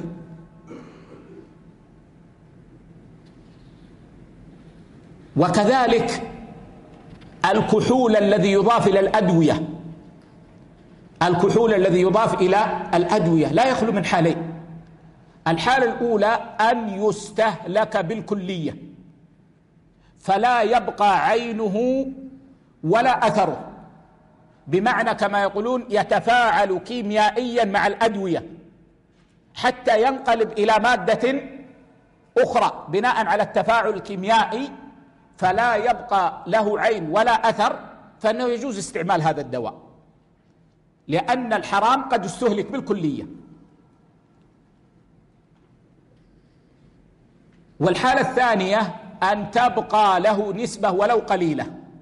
وكذلك الكحول الذي يضاف إلى الأدوية، الكحول الذي يضاف إلى الأدوية لا يخلو من حالين: الحالة الأولى أن يستهلك بالكلية فلا يبقى عينه ولا أثره، بمعنى كما يقولون يتفاعل كيميائيا مع الأدوية حتى ينقلب إلى مادة أخرى بناء على التفاعل الكيميائي، فلا يبقى له عين ولا أثر، فإنه يجوز استعمال هذا الدواء، لأن الحرام قد استهلك بالكلية. والحالة الثانية أن تبقى له نسبة ولو قليلة،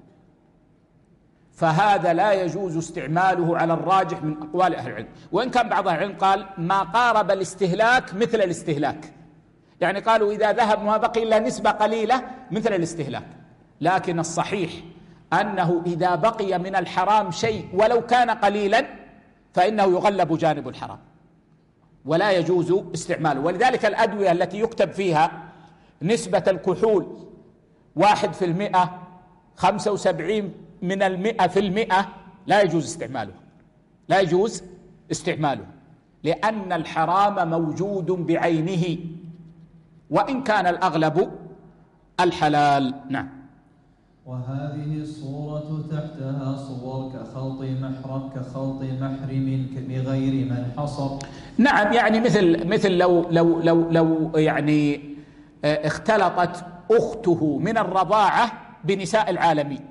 فهذا لا يجوز استعماله على الراجح من أقوال أهل العلم، وإن كان بعض أهل العلم قال ما قارب الاستهلاك مثل الاستهلاك، يعني قالوا إذا ذهب ما بقي إلا نسبة قليلة مثل الاستهلاك. لكن الصحيح أنه إذا بقي من الحرام شيء ولو كان قليلا فإنه يغلب جانب الحرام ولا يجوز استعماله. ولذلك الأدوية التي يكتب فيها نسبة الكحول واحد في المئة، خمسة وسبعين من المئة في المئة، لا يجوز استعماله، لا يجوز استعماله، لأن الحرام موجود بعينه وإن كان الأغلب الحلال. نعم. وهذه الصورة تحتها صور كخلط محرم كخلط محرم بغير من حصر. نعم، يعني مثل مثل لو لو لو لو يعني اختلطت أخته من الرضاعة بنساء العالمين،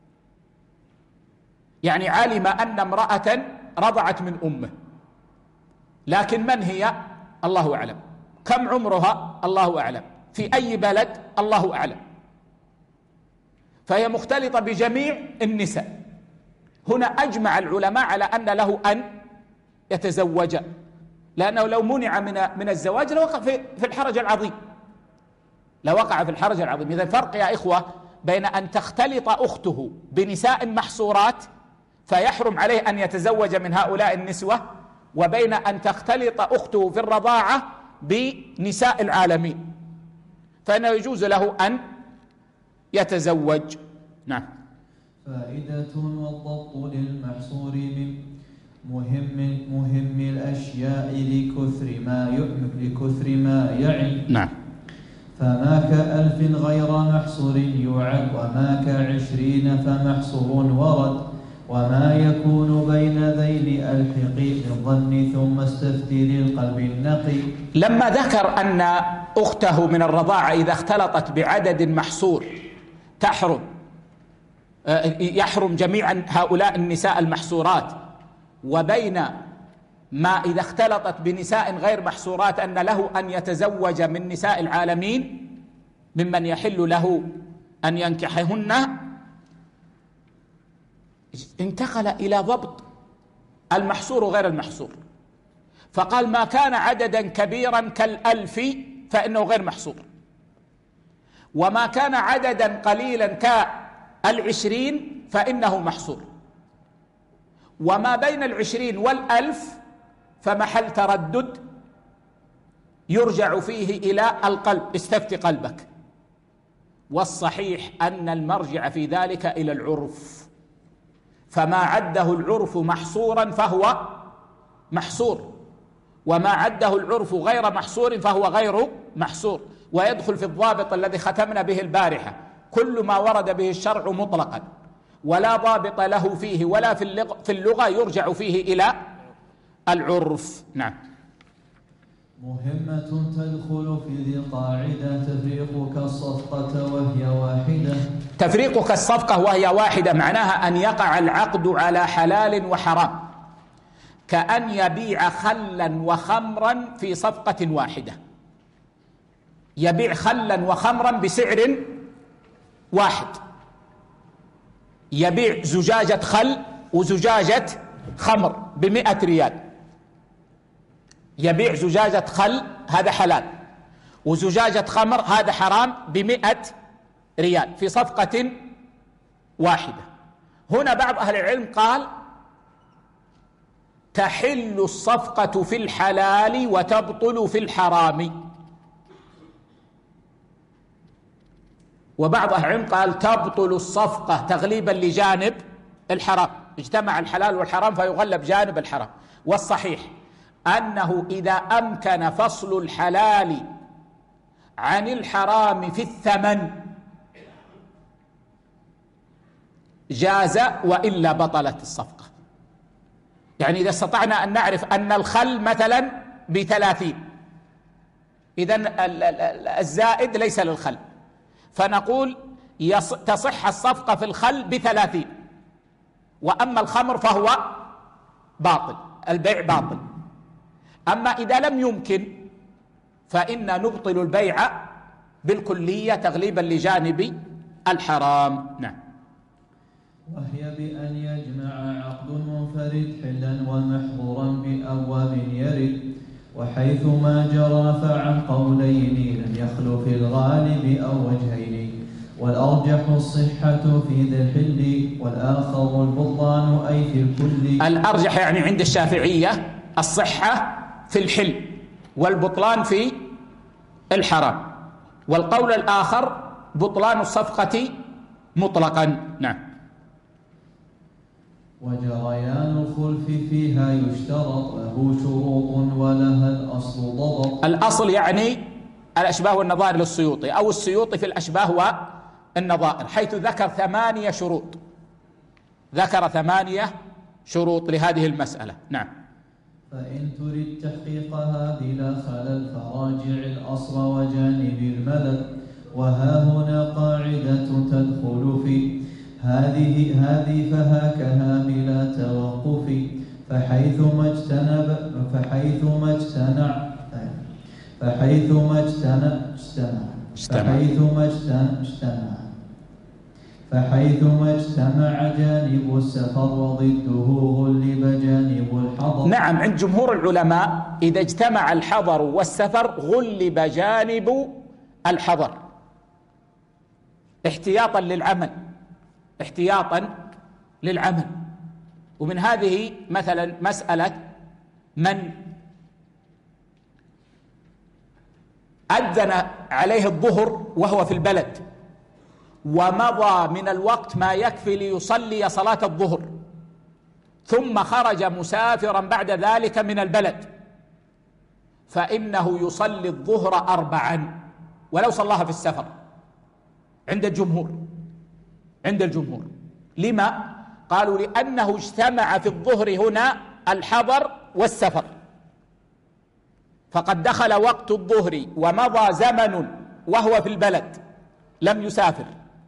يعني علم أن امرأة رضعت من أمه، لكن من هي؟ الله أعلم. كم عمرها؟ الله أعلم. في أي بلد؟ الله أعلم. فهي مختلطة بجميع النساء. هنا أجمع العلماء على أن له أن يتزوج، لأنه لو منع من من الزواج لوقع في في الحرج العظيم، لوقع في الحرج العظيم. إذا فرق يا إخوة بين أن تختلط أخته بنساء محصورات فيحرم عليه أن يتزوج من هؤلاء النسوة، وبين أن تختلط أخته في الرضاعة بنساء العالمين، فإنه يجوز له أن يتزوج. نعم. فائدة والضبط للمحصور من مهم مهم الأشياء لكثر ما يؤمن لكثر ما يعن. نعم. فما كألف غير محصور يعد، وما كعشرين فمحصور ورد، وما يكون بين ذيل ألحقي بالظن ثم استفتي للقلب النقي. لما ذكر أن أخته من الرضاعة إذا اختلطت بعدد محصور تحرم، يحرم جميعا هؤلاء النساء المحصورات، وبين ما إذا اختلطت بنساء غير محصورات أن له أن يتزوج من نساء العالمين ممن يحل له أن ينكحهن، انتقل إلى ضبط المحصور وغير المحصور، فقال ما كان عددا كبيرا كالألف فإنه غير محصور، وما كان عددا قليلا كالعشرين فإنه محصور، وما بين العشرين والألف فمحل تردد يرجع فيه إلى القلب، استفتي قلبك. والصحيح أن المرجع في ذلك إلى العرف، فما عده العرف محصورا فهو محصور، وما عده العرف غير محصور فهو غير محصور. ويدخل في الضابط الذي ختمنا به البارحة: كل ما ورد به الشرع مطلقا ولا ضابط له فيه ولا في اللغة يرجع فيه إلى العرف. نعم. مهمة تدخل في ذي القاعدة تفريقك الصفقة وهي واحدة. تفريقك الصفقة وهي واحدة معناها أن يقع العقد على حلال وحرام، كأن يبيع خلا وخمرا في صفقة واحدة، يبيع خلا وخمرا بسعر واحد، يبيع زجاجة خل وزجاجة خمر بمئة ريال، يبيع زجاجة خل هذا حلال وزجاجة خمر هذا حرام بمئة ريال في صفقة واحدة. هنا بعض أهل العلم قال تحل الصفقة في الحلال وتبطل في الحرام، وبعض أهل العلم قال تبطل الصفقة تغليبا لجانب الحرام، اجتمع الحلال والحرام فيغلب جانب الحرام. والصحيح أنه إذا أمكن فصل الحلال عن الحرام في الثمن جاز وإلا بطلت الصفقة. يعني إذا استطعنا أن نعرف أن الخل مثلا بثلاثين، إذن الزائد ليس للخل، فنقول تصح الصفقة في الخل بثلاثين، وأما الخمر فهو باطل، البيع باطل. أما إذا لم يمكن فإن نبطل البيع بالكلية تغليبا لجانب الحرام. نعم. وهي بأن يجمع عقد منفرد حلا ومحظورا بأبواب يرد، وحيثما جرى فعن قولين لم يخلو في الغالب أو وجهين، والأرجح الصحة في ذي الحل والآخر البطلان أي في الكل. الأرجح يعني عند الشافعية الصحة في الحل والبطلان في الحرام، والقول الآخر بطلان الصفقة مطلقا. نعم. وجريان الخلف فيها يشترط له شروط ولها الأصل ضبط. الأصل يعني الأشباه والنظائر للسيوطي، أو السيوطي في الأشباه والنظائر، حيث ذكر ثمانية شروط، ذكر ثمانية شروط لهذه المسألة. نعم. فإن تريد تحقيقها بلا خلل فراجع الأصل وجانب الملل، وها هنا قاعدة تدخل في هذه هذه فهاكها بلا توقف، فحيثما اجتنب فحيثما اجتنع فحيثما اجتنع فحيثما اجتنع فحيثما اجتمع جانب السفر وضده غلب جانب الحضر. نعم، عند جمهور العلماء إذا اجتمع الحضر والسفر غلب جانب الحضر احتياطا للعمل، احتياطا للعمل. ومن هذه مثلا مسألة من أذن عليه الظهر وهو في البلد ومضى من الوقت ما يكفي ليصلي صلاة الظهر، ثم خرج مسافرا بعد ذلك من البلد، فإنه يصلي الظهر أربعا ولو صلاها في السفر عند الجمهور. عند الجمهور لما؟ قالوا لأنه اجتمع في الظهر هنا الحضر والسفر، فقد دخل وقت الظهر ومضى زمن وهو في البلد لم يسافر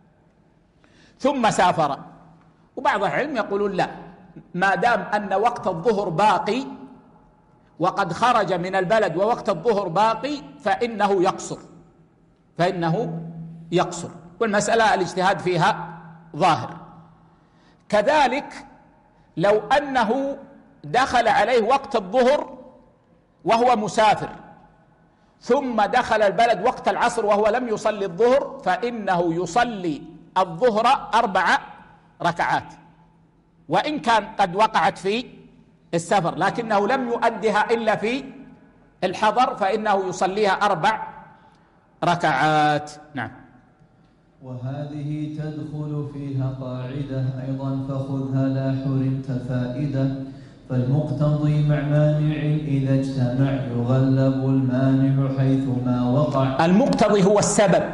ثم سافر. وبعض العلم يقولون لا، ما دام أن وقت الظهر باقي وقد خرج من البلد ووقت الظهر باقي فإنه يقصر، فإنه يقصر، والمسألة الاجتهاد فيها ظاهر. كذلك لو أنه دخل عليه وقت الظهر وهو مسافر ثم دخل البلد وقت العصر وهو لم يصلي الظهر، فإنه يصلي الظهر أربع ركعات، وإن كان قد وقعت في السفر لكنه لم يؤدها إلا في الحضر، فإنه يصليها أربع ركعات. نعم. وهذه تدخل فيها قاعدة أيضا فخذها لا حرمت فائدة، فالمقتضي مع مانع إذا اجتمع يغلب المانع حيثما وقع. المقتضي هو السبب،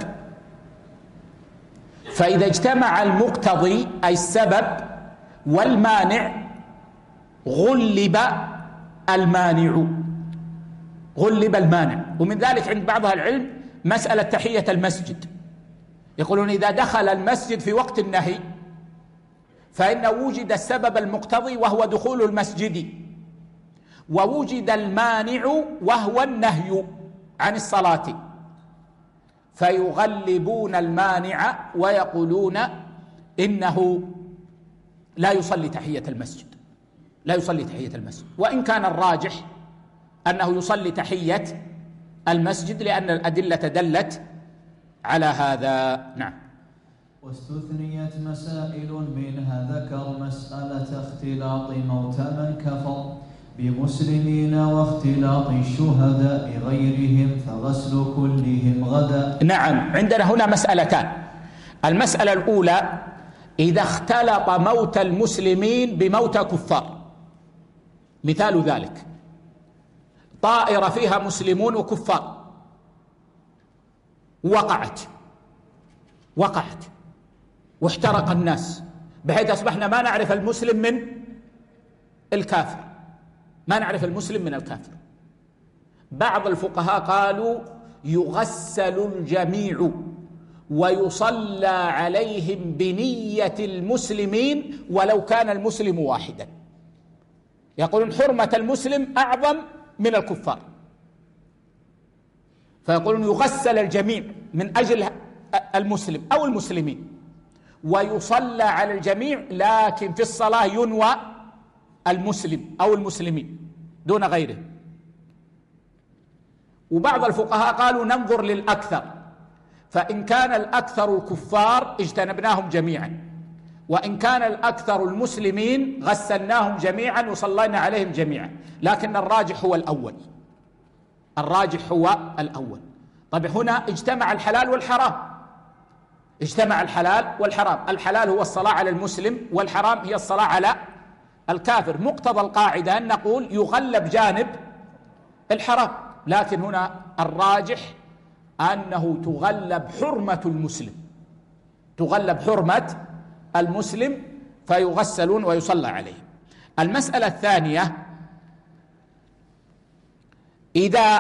فإذا اجتمع المقتضي أي السبب والمانع غلب المانع، غلب المانع. ومن ذلك عند بعض العلم مسألة تحية المسجد، يقولون إذا دخل المسجد في وقت النهي فإن وجد السبب المقتضي وهو دخول المسجد، ووجد المانع وهو النهي عن الصلاة، فيغلبون المانع ويقولون إنه لا يصلي تحية المسجد، لا يصلي تحية المسجد، وإن كان الراجح أنه يصلي تحية المسجد لأن الأدلة دلت على هذا. نعم. واستثنيت مسائل منها ذكر مسألة اختلاط موت من كفر بمسلمين واختلاط الشهداء بغيرهم فغسل كلهم غدا. نعم، عندنا هنا مسألتان. المسألة الأولى إذا اختلط موت المسلمين بموت كفار، مثال ذلك طائرة فيها مسلمون وكفار وقعت وقعت واحترق الناس بحيث أصبحنا ما نعرف المسلم من الكافر، ما نعرف المسلم من الكافر. بعض الفقهاء قالوا يغسل الجميع ويصلى عليهم بنية المسلمين ولو كان المسلم واحدا. يقولون حرمة المسلم أعظم من الكفار، فيقولون يغسل الجميع من أجل المسلم أو المسلمين ويصلى على الجميع، لكن في الصلاة ينوى المسلم أو المسلمين دون غيره. وبعض الفقهاء قالوا ننظر للأكثر، فإن كان الأكثر الكفار اجتنبناهم جميعا، وإن كان الأكثر المسلمين غسلناهم جميعا وصلينا عليهم جميعا، لكن الراجح هو الأول، الراجح هو الأول. طيب هنا اجتمع الحلال والحرام، اجتمع الحلال والحرام. الحلال هو الصلاة على المسلم، والحرام هي الصلاة على الكافر. مقتضى القاعدة أن نقول يغلب جانب الحرام، لكن هنا الراجح أنه تغلب حرمة المسلم، تغلب حرمة المسلم فيغسلون ويصلى عليهم. المسألة الثانية، إذا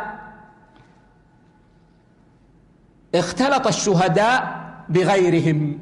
اختلط الشهداء بغيرهم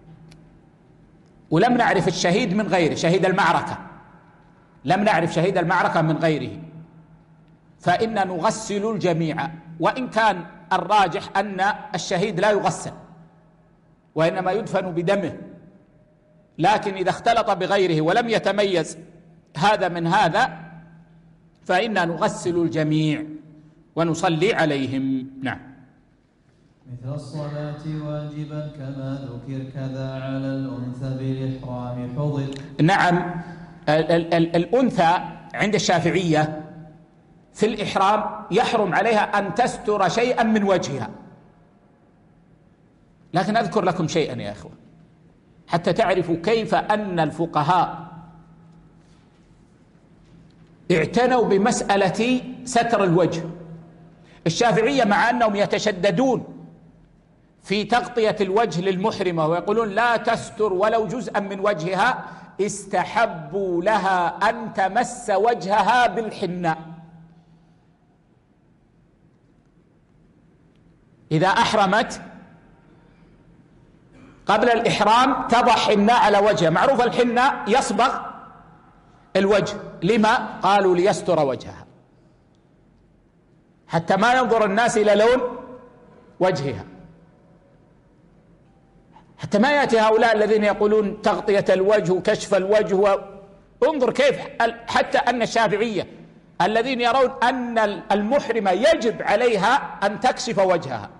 ولم نعرف الشهيد من غيره، شهيد المعركة لم نعرف شهيد المعركة من غيره، فإن نغسل الجميع، وإن كان الراجح أن الشهيد لا يغسل وإنما يدفن بدمه، لكن إذا اختلط بغيره ولم يتميز هذا من هذا فإنا نغسل الجميع ونصلي عليهم. نعم. مثل الصلاة واجبا كما ذكر كذا على الأنثى بالإحرام حضر. نعم، ال ال ال الأنثى عند الشافعية في الإحرام يحرم عليها أن تستر شيئا من وجهها، لكن أذكر لكم شيئا يا أخوة حتى تعرفوا كيف أن الفقهاء اعتنوا بمسألة ستر الوجه. الشافعية مع أنهم يتشددون في تغطية الوجه للمحرمة ويقولون لا تستر ولو جزءا من وجهها، استحبوا لها أن تمس وجهها بالحناء. إذا أحرمت قبل الإحرام تضع حناء على وجهها، معروف الحناء يصبغ الوجه، لما؟ قالوا ليستر وجهها حتى ما ينظر الناس إلى لون وجهها، حتى ما يأتي هؤلاء الذين يقولون تغطية الوجه وكشف الوجه و... انظر كيف حتى أن الشافعية الذين يرون أن المحرمة يجب عليها أن تكشف وجهها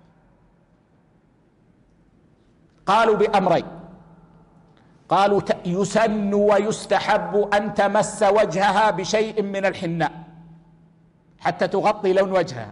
قالوا بأمرين، قالوا يسن ويستحب أن تمس وجهها بشيء من الحناء حتى تغطي لون وجهها،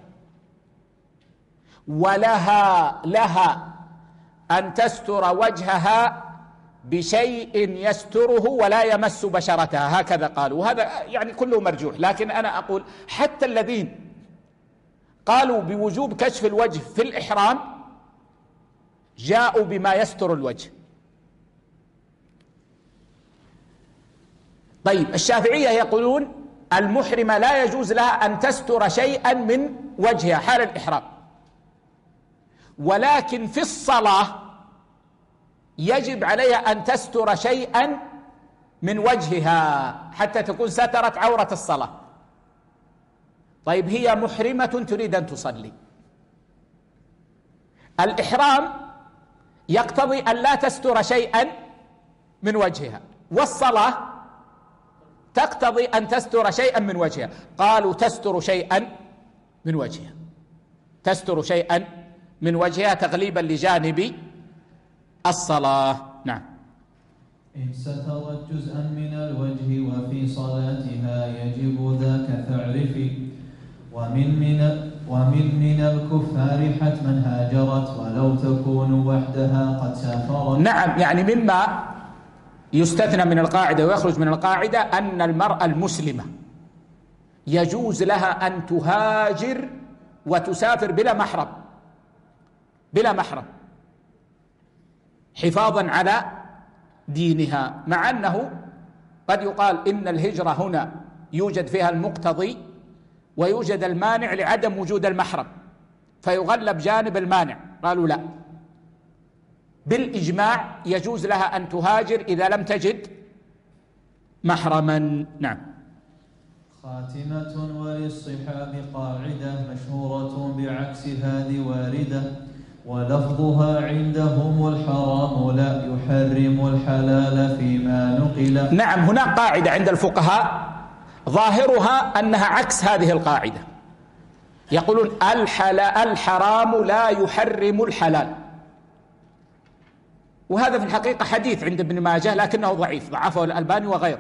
ولها لها أن تستر وجهها بشيء يستره ولا يمس بشرتها، هكذا قالوا. وهذا يعني كله مرجوح، لكن أنا أقول حتى الذين قالوا بوجوب كشف الوجه في الإحرام جاءوا بما يستر الوجه. طيب الشافعية يقولون المحرمة لا يجوز لها أن تستر شيئا من وجهها حال الإحرام، ولكن في الصلاة يجب عليها أن تستر شيئا من وجهها حتى تكون سترت عورة الصلاة. طيب هي محرمة تريد أن تصلي، الإحرام يقتضي أن لا تستر شيئا من وجهها، والصلاة تقتضي أن تستر شيئا من وجهها، قالوا تستر شيئا من وجهها، تستر شيئا من وجهها تغليبا لجانب الصلاة. نعم. إن سترت جزءا من الوجه وفي صلاتها يجب ذاك فاعرفي، ومن من ومن من الكفار حتما هاجرت ولو تكون وحدها قد سافرت. نعم، يعني مما يستثنى من القاعدة ويخرج من القاعدة أن المرأة المسلمة يجوز لها أن تهاجر وتسافر بلا محرم، بلا محرم، حفاظا على دينها، مع أنه قد يقال إن الهجرة هنا يوجد فيها المقتضي ويوجد المانع لعدم وجود المحرم، فيغلب جانب المانع. قالوا لا، بالإجماع يجوز لها أن تهاجر إذا لم تجد محرما. نعم. خاتمة وللصحاب قاعدة مشهورة بعكس هذه واردة، ولفظها عندهم الحرام لا يحرم الحلال فيما نقل. نعم، هناك قاعدة عند الفقهاء ظاهرها أنها عكس هذه القاعدة، يقولون الحرام لا يحرم الحلال، وهذا في الحقيقة حديث عند ابن ماجه لكنه ضعيف، ضعفه الألباني وغيره.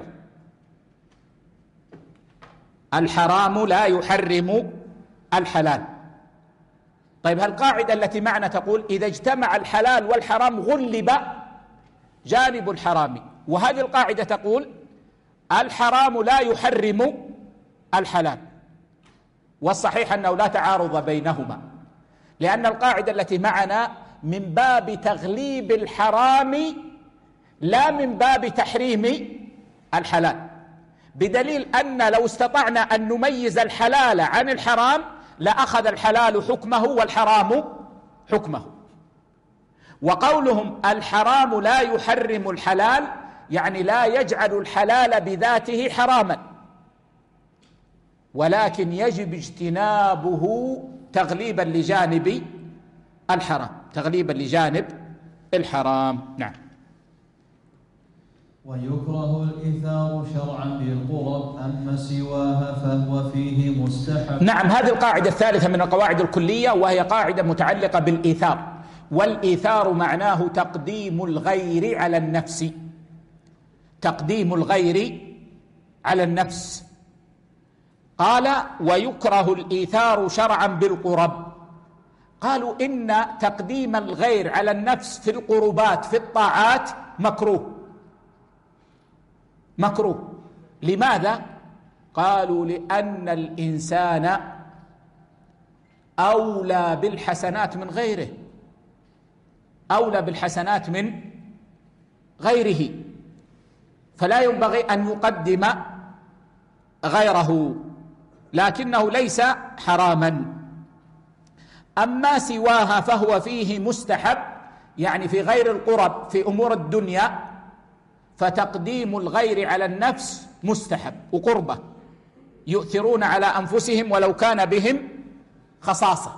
الحرام لا يحرم الحلال. طيب، هالقاعدة التي معنا تقول إذا اجتمع الحلال والحرام غلب جانب الحرام، وهذه القاعدة تقول الحرام لا يحرم الحلال، والصحيح أنه لا تعارض بينهما، لأن القاعدة التي معنا من باب تغليب الحرام لا من باب تحريم الحلال، بدليل أن لو استطعنا أن نميز الحلال عن الحرام لأخذ الحلال حكمه والحرام حكمه. وقولهم الحرام لا يحرم الحلال يعني لا يجعل الحلال بذاته حراما، ولكن يجب اجتنابه تغليبا لجانب الحرام، تغليبا لجانب الحرام. نعم. ويكره الإيثار شرعا بالقرب، أما سواها فهو فيه مستحب. نعم، هذه القاعدة الثالثة من القواعد الكلية، وهي قاعدة متعلقة بالإيثار. والإيثار معناه تقديم الغير على النفس، تقديم الغير على النفس. قال ويكره الإيثار شرعا بالقرب. قالوا إن تقديم الغير على النفس في القربات في الطاعات مكروه، مكروه. لماذا؟ قالوا لأن الإنسان أولى بالحسنات من غيره، أولى بالحسنات من غيره، فلا ينبغي أن يقدم غيره، لكنه ليس حراما. أما سواها فهو فيه مستحب، يعني في غير القرب في أمور الدنيا، فتقديم الغير على النفس مستحب وقربة، يؤثرون على أنفسهم ولو كان بهم خصاصة.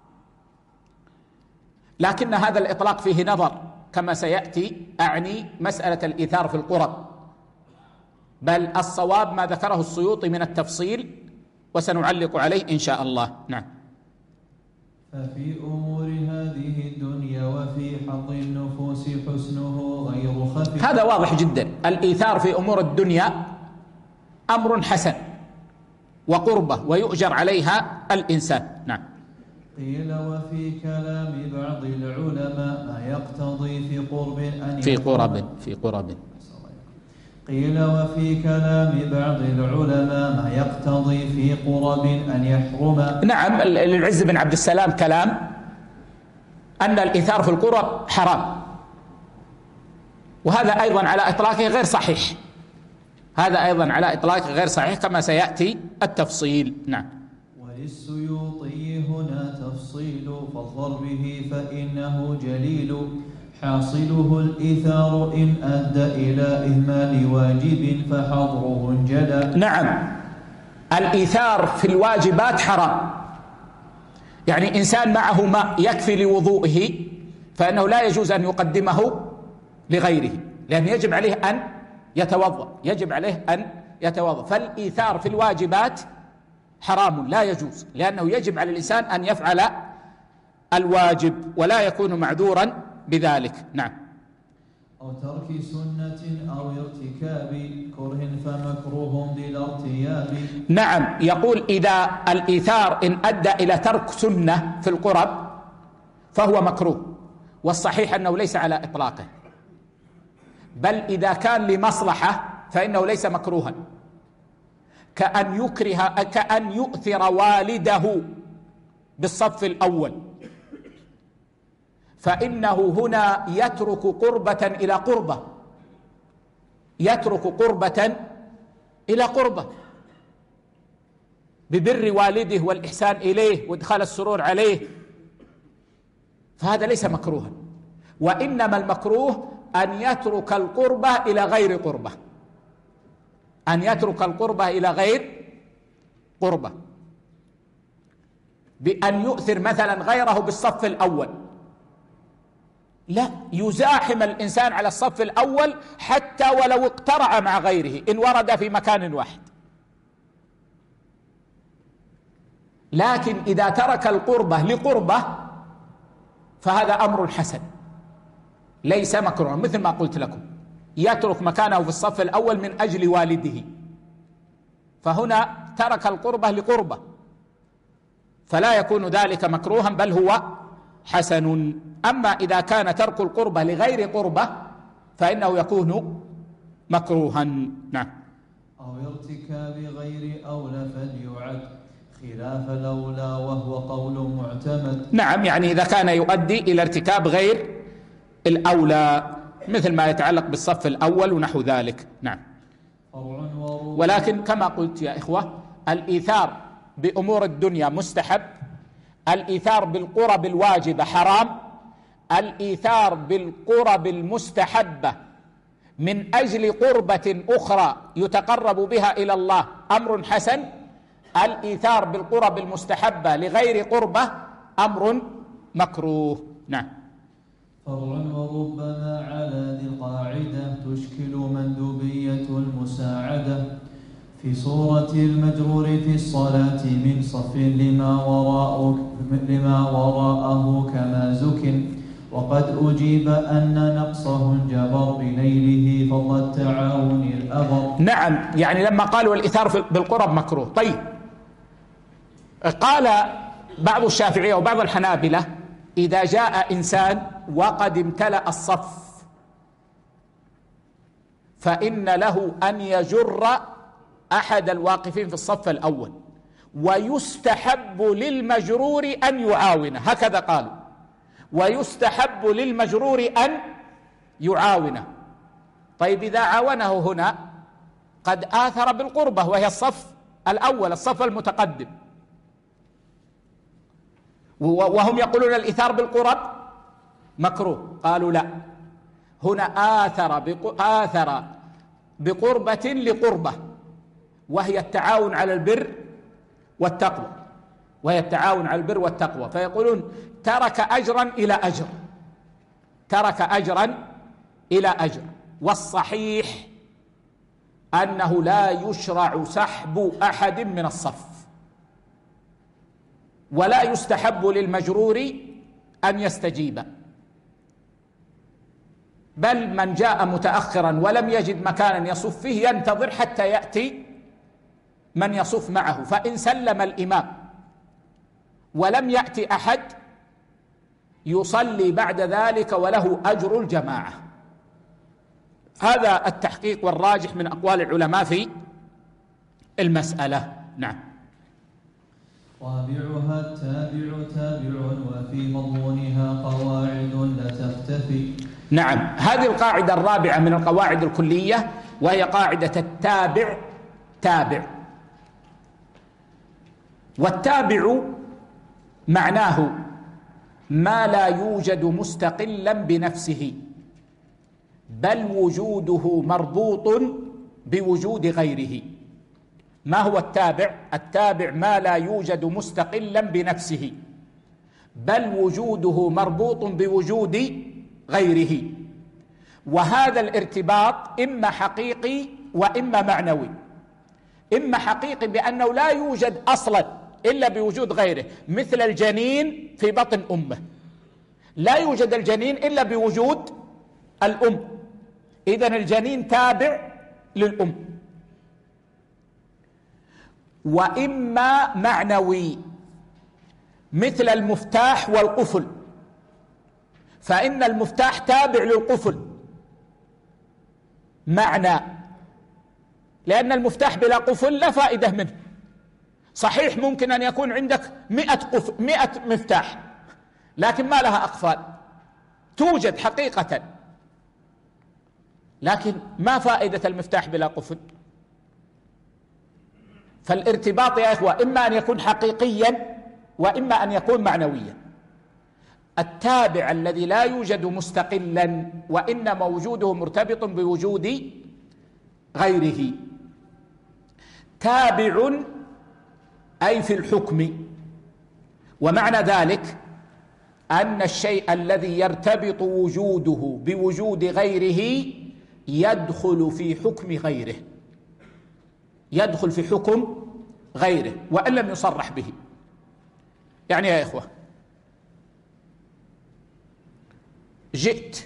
لكن هذا الإطلاق فيه نظر كما سيأتي، أعني مسألة الإيثار في القرب، بل الصواب ما ذكره السيوطي من التفصيل وسنعلق عليه إن شاء الله. نعم. ففي أمور هذه الدنيا وفي حظ النفوس حسنه غير خفي. هذا واضح جدا، الإيثار في أمور الدنيا أمر حسن وقربة ويؤجر عليها الإنسان. نعم. قيل وفي كلام بعض العلماء ما يقتضي في قرب أن في قرب في قرب قيل وفي كلام بعض العلماء ما يقتضي في قرب أن يحرم. نعم، للعز بن عبد السلام كلام أن الإيثار في القرب حرام، وهذا أيضا على إطلاقه غير صحيح، هذا أيضا على إطلاقه غير صحيح كما سيأتي التفصيل. نعم. وللسيوطي هنا تفصيل فاظفر به فإنه جليل، حاصله الإيثار إن أدى إلى إهمال واجب فحظره جلا. نعم، الإيثار في الواجبات حرام، يعني إنسان معه ماء يكفي لوضوئه فإنه لا يجوز أن يقدمه لغيره، لأن يجب عليه أن يتوضأ، يجب عليه أن يتوضأ. فالإيثار في الواجبات حرام لا يجوز، لأنه يجب على الإنسان أن يفعل الواجب ولا يكون معذورا بذلك. نعم. أو ترك سنة أو ارتكاب كره فمكروه بلا ارتياب. نعم، يقول إذا الإيثار إن أدى إلى ترك سنة في القرب فهو مكروه، والصحيح أنه ليس على إطلاقه، بل إذا كان لمصلحة فإنه ليس مكروها، كأن يكره كأن يؤثر والده بالصف الأول، فإنه هنا يترك قربة إلى قربة، يترك قربة إلى قربة ببر والده والإحسان إليه وإدخال السرور عليه، فهذا ليس مكروها. وإنما المكروه أن يترك القربة إلى غير قربة، أن يترك القربة إلى غير قربة، بأن يؤثر مثلا غيره بالصف الأول. لا، يزاحم الإنسان على الصف الأول حتى ولو اقترع مع غيره إن ورد في مكان واحد. لكن إذا ترك القربة لقربة فهذا أمر حسن ليس مكروها، مثل ما قلت لكم يترك مكانه في الصف الأول من أجل والده، فهنا ترك القربة لقربة، فلا يكون ذلك مكروها بل هو حسن. أما إذا كان ترك القربة لغير قربة فإنه يكون مكروها. نعم. أو ارتكاب غير أولى فليعد خلاف الأولى وهو قول معتمد. نعم، يعني إذا كان يؤدي إلى ارتكاب غير الأولى مثل ما يتعلق بالصف الأول ونحو ذلك. نعم. ولكن كما قلت يا إخوة، الإيثار بأمور الدنيا مستحب، الإيثار بالقرب الواجبة حرام، الإيثار بالقرب المستحبة من أجل قربة أخرى يتقرب بها إلى الله أمر حسن، الإيثار بالقرب المستحبة لغير قربة أمر مكروه. نعم. فرع وربما على ذي القاعدة تشكل مندوبية المساعدة في صورة المجرور في الصلاة من صف لما وراءه, لما وراءه كما زكن، وقد أجيب أن نقصه انجبر بنيله فضل التعاون الأبر. نعم، يعني لما قالوا الإيثار بالقرب مكروه. طيب، قال بعض الشافعية وبعض الحنابلة إذا جاء إنسان وقد امتلأ الصف فإن له أن يجر أحد الواقفين في الصف الأول، ويستحب للمجرور أن يعاونه، هكذا قالوا، ويستحب للمجرور أن يعاونه. طيب، إذا عاونه هنا قد آثر بالقربة وهي الصف الأول، الصف المتقدم، وهم يقولون الإيثار بالقرب مكروه. قالوا لا، هنا آثر آثر بقربة لقربة، وهي التعاون على البر والتقوى، وهي التعاون على البر والتقوى، فيقولون ترك أجرا إلى أجر، ترك أجرا إلى أجر. والصحيح أنه لا يشرع سحب أحد من الصف، ولا يستحب للمجرور أن يستجيب، بل من جاء متأخرا ولم يجد مكانا يصف فيه ينتظر حتى يأتي من يصف معه، فإن سلم الإمام ولم يأتي أحد يصلي بعد ذلك وله أجر الجماعة. هذا التحقيق والراجح من أقوال العلماء في المسألة. نعم. رابعها التابع تابع وفي مضمونها قواعد لا تختفي. نعم، هذه القاعدة الرابعة من القواعد الكلية، وهي قاعدة التابع تابع. والتابع معناه ما لا يوجد مستقلا بنفسه، بل وجوده مربوط بوجود غيره. ما هو التابع؟ التابع ما لا يوجد مستقلا بنفسه، بل وجوده مربوط بوجود غيره. وهذا الارتباط إما حقيقي وإما معنوي. إما حقيقي بأنه لا يوجد أصلا إلا بوجود غيره، مثل الجنين في بطن أمه، لا يوجد الجنين إلا بوجود الأم، إذن الجنين تابع للأم. وإما معنوي، مثل المفتاح والقفل، فإن المفتاح تابع للقفل معنى، لأن المفتاح بلا قفل لا فائدة منه. صحيح ممكن أن يكون عندك مئة قفل مئة مفتاح لكن ما لها أقفال، توجد حقيقة، لكن ما فائدة المفتاح بلا قفل؟ فالارتباط يا إخوة إما أن يكون حقيقيا وإما أن يكون معنويا. التابع الذي لا يوجد مستقلا وإنما وجوده مرتبط بوجود غيره. تابع أي في الحكم، ومعنى ذلك أن الشيء الذي يرتبط وجوده بوجود غيره يدخل في حكم غيره، يدخل في حكم غيره وإن لم يصرح به. يعني يا إخوة، جئت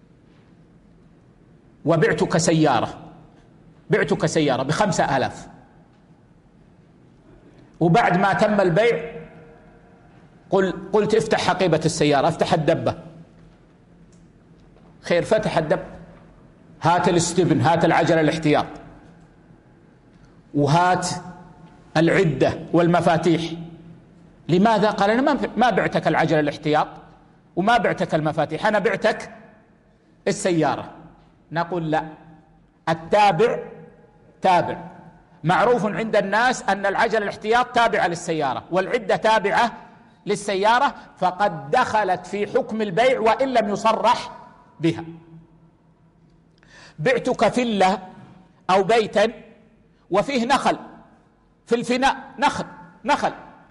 وبعتك سيارة، بعتك سيارة بخمسة آلاف، وبعد ما تم البيع قل قلت افتح حقيبة السيارة، افتح الدبة. خير، فتح الدبة، هات الاستبن، هات العجلة الاحتياط، وهات العدة والمفاتيح. لماذا؟ قال أنا ما بعتك العجلة الاحتياط وما بعتك المفاتيح، أنا بعتك السيارة. نقول لا، التابع تابع. معروف عند الناس أن العجلة الاحتياط تابعة للسيارة والعدة تابعة للسيارة، فقد دخلت في حكم البيع وإن لم يصرح بها. بعتك فيلا أو بيتا وفيه نخل في الفناء، نخل نخل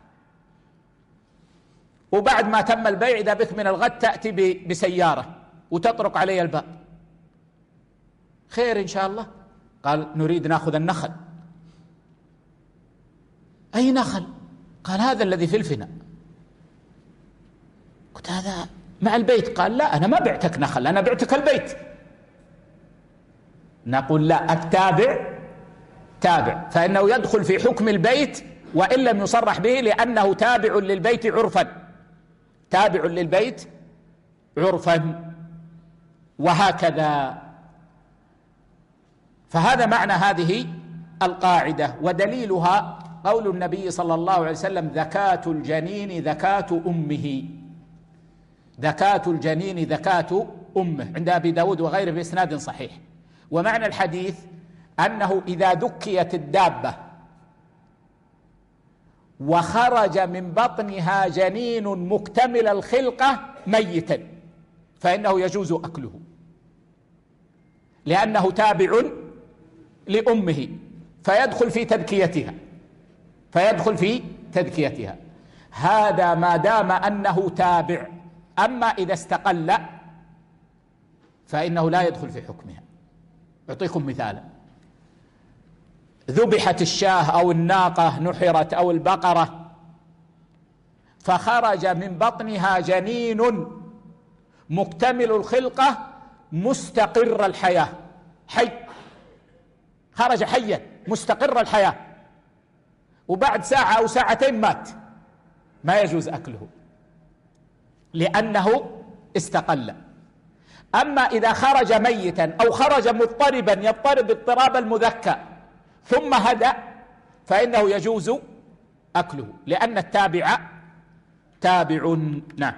وبعد ما تم البيع إذا بك من الغد تأتي بسيارة وتطرق علي الباب. خير إن شاء الله. قال نريد نأخذ النخل. أي نخل؟ قال هذا الذي في الفناء. قلت هذا مع البيت. قال لا، أنا ما بعتك نخل، أنا بعتك البيت. نقول لا، التابع تابع، فإنه يدخل في حكم البيت وإن لم يصرح به، لأنه تابع للبيت عرفا، تابع للبيت عرفا، وهكذا. فهذا معنى هذه القاعدة، ودليلها قول النبي صلى الله عليه وسلم: زكاة الجنين زكاة أمه، زكاة الجنين زكاة أمه، عند أبي داود وغيره بإسناد صحيح. ومعنى الحديث أنه إذا ذكيت الدابة وخرج من بطنها جنين مكتمل الخلقة ميتا فإنه يجوز أكله، لأنه تابع لأمه، فيدخل في تذكيتها فيدخل في تذكيتها. هذا ما دام أنه تابع. أما إذا استقل فإنه لا يدخل في حكمها. أعطيكم مثالا: ذبحت الشاة أو الناقة، نحرت، أو البقرة، فخرج من بطنها جنين مكتمل الخلقة مستقر الحياة، حي، خرج حيا مستقر الحياة، وبعد ساعة أو ساعتين مات، ما يجوز أكله لأنه استقل. أما إذا خرج ميتا أو خرج مضطربا يضطرب اضطراب المذكى ثم هدأ فإنه يجوز أكله، لأن التابع تابع. نعم.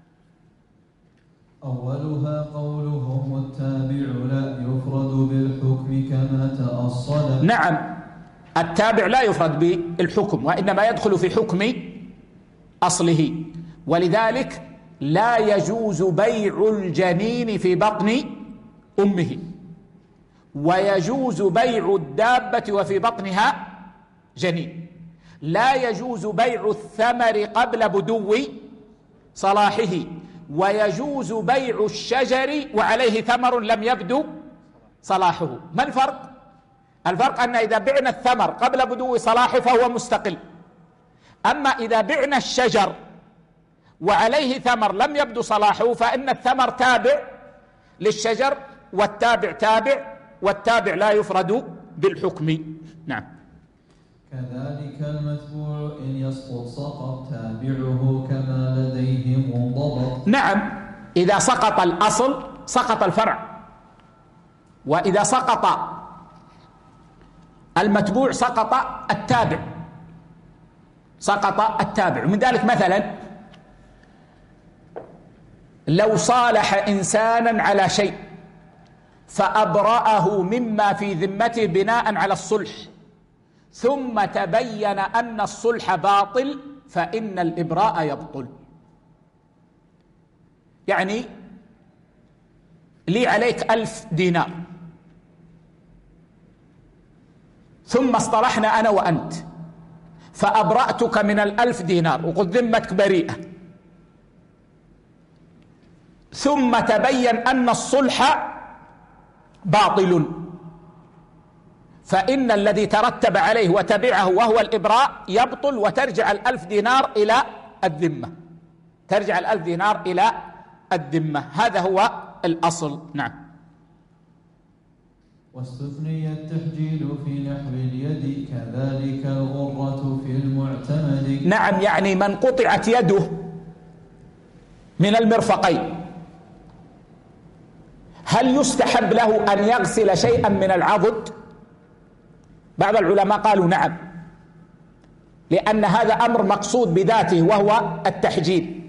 أولها قولهم التابع لا يفرد بالحكم كما تأصل. نعم، التابع لا يفرد بالحكم وإنما يدخل في حكم أصله، ولذلك لا يجوز بيع الجنين في بطن أمه، ويجوز بيع الدابة وفي بطنها جنين. لا يجوز بيع الثمر قبل بدو صلاحه، ويجوز بيع الشجر وعليه ثمر لم يبدو صلاحه. ما الفرق؟ الفرق أن إذا بعنا الثمر قبل بدو صلاحه فهو مستقل، أما إذا بعنا الشجر وعليه ثمر لم يبدو صلاحه فإن الثمر تابع للشجر والتابع تابع، والتابع لا يفرد بالحكم. نعم. كذلك المتبوع إن يسقط سقط تابعه كما لديه منضبط. نعم، إذا سقط الأصل سقط الفرع، وإذا سقط المتبوع سقط التابع، سقط التابع. من ذلك مثلا لو صالح إنسانا على شيء فأبرأه مما في ذمته بناء على الصلح، ثم تبين أن الصلح باطل، فإن الإبراء يبطل. يعني لي عليك ألف دينار، ثم اصطلحنا أنا وأنت فأبرأتك من الألف دينار وقلت ذمتك بريئة، ثم تبين أن الصلح باطل، فإن الذي ترتب عليه وتبعه وهو الإبراء يبطل، وترجع الألف دينار إلى الذمة، ترجع الألف دينار إلى الذمة. هذا هو الأصل. نعم. واستثني التحجيل في نحو اليد، كذلك الغرة في المعتمد. نعم، يعني من قطعت يده من المرفقين هل يستحب له أن يغسل شيئا من العضد؟ بعض العلماء قالوا نعم، لأن هذا أمر مقصود بذاته وهو التحجيل.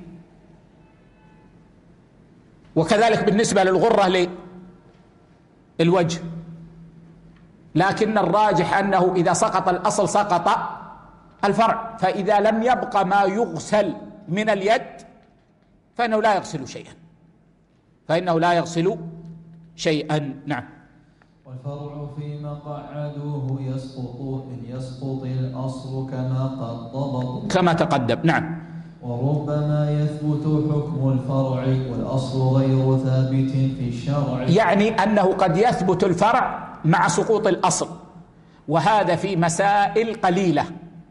وكذلك بالنسبة للغرة للوجه، لكن الراجح أنه إذا سقط الأصل سقط الفرع، فإذا لم يبق ما يغسل من اليد فإنه لا يغسل شيئا، فإنه لا يغسل شيئا. نعم. والفرع في مقعدوه يسقط إن يسقط الأصل كما قد ضبط كما تقدم. نعم. وربما يثبت حكم الفرع والأصل غير ثابت في الشرع، يعني أنه قد يثبت الفرع مع سقوط الأصل، وهذا في مسائل قليلة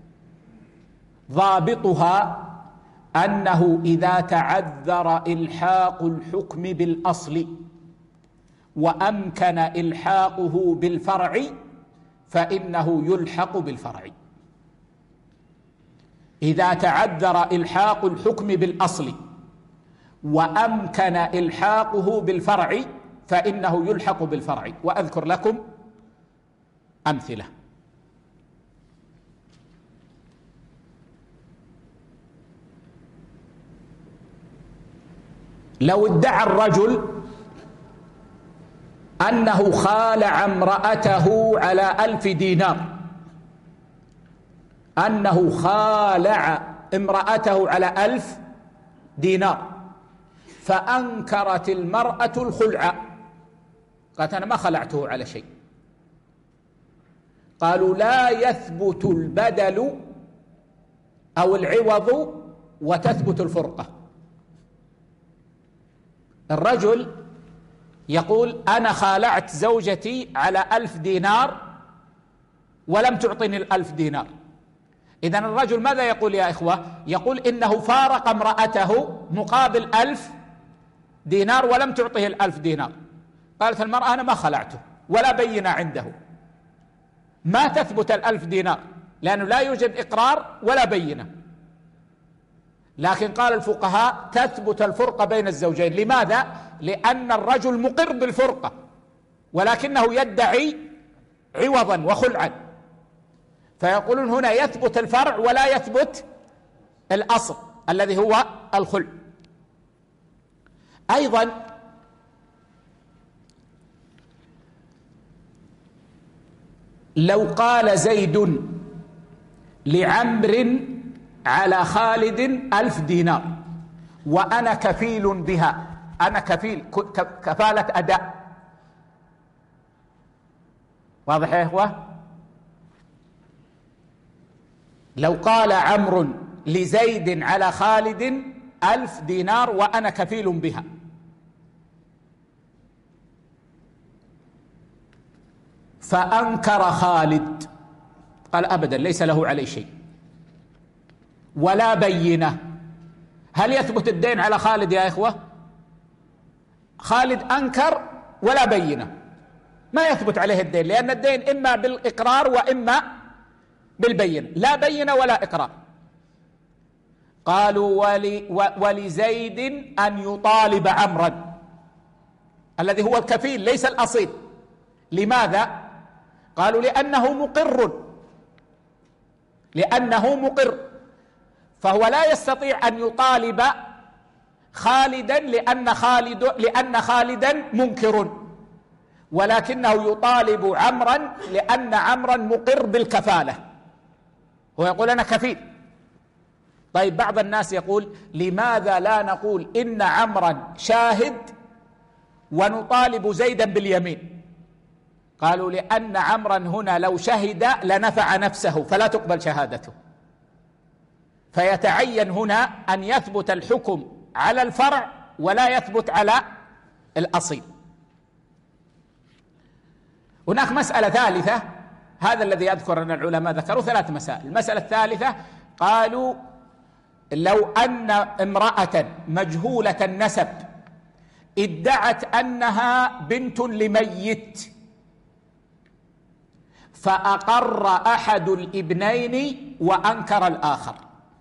ضابطها أنه إذا تعذر إلحاق الحكم بالأصل وأمكن إلحاقه بالفرع فإنه يلحق بالفرع. إذا تعذر إلحاق الحكم بالأصل وأمكن إلحاقه بالفرع فإنه يلحق بالفرع. وأذكر لكم أمثلة. لو ادعى الرجل أنه خالع امرأته على ألف دينار، أنه خالع امرأته على ألف دينار، فأنكرت المرأة الخلع، قالت أنا ما خلعته على شيء. قالوا لا يثبت البدل أو العوض وتثبت الفرقة. الرجل يقول أنا خالعت زوجتي على ألف دينار ولم تعطني الألف دينار. إذن الرجل ماذا يقول يا إخوة؟ يقول إنه فارق امرأته مقابل ألف دينار ولم تعطه الألف دينار. قالت المرأة أنا ما خلعته ولا بينة عنده، ما تثبت الألف دينار لأنه لا يوجد إقرار ولا بينة. لكن قال الفقهاء تثبت الفرقة بين الزوجين. لماذا؟ لأن الرجل مقر بالفرقة ولكنه يدعي عوضا وخلعا، فيقولون هنا يثبت الفرع ولا يثبت الأصل الذي هو الخلع. أيضا لو قال زيد لعمر على خالد ألف دينار وأنا كفيل بها، أنا كفيل كفالة أداء، واضح يا إخوة؟ لو قال عمرو لزيد على خالد ألف دينار وأنا كفيل بها، فأنكر خالد، قال أبدا ليس له علي شيء ولا بينة، هل يثبت الدين على خالد يا إخوة؟ خالد أنكر ولا بينة، ما يثبت عليه الدين، لأن الدين إما بالإقرار وإما بالبينة، لا بينة ولا إقرار. قالوا ولي ولزيد أن يطالب عمرا الذي هو الكفيل ليس الأصيل. لماذا؟ قالوا لأنه مقر، لأنه مقر، فهو لا يستطيع أن يطالب خالدا لأن خالد لأن خالدا منكر، ولكنه يطالب عمرا لأن عمرا مقر بالكفالة، هو يقول أنا كفيل. طيب بعض الناس يقول لماذا لا نقول إن عمرا شاهد ونطالب زيدا باليمين؟ قالوا لأن عمرا هنا لو شهد لنفع نفسه فلا تقبل شهادته، فيتعين هنا أن يثبت الحكم على الفرع ولا يثبت على الأصيل. هناك مسألة ثالثة، هذا الذي يذكر أن العلماء ذكروا ثلاث مسائل. المسألة الثالثة قالوا لو أن امرأة مجهولة النسب ادعت أنها بنت لميت فأقر أحد الابنين وأنكر الآخر،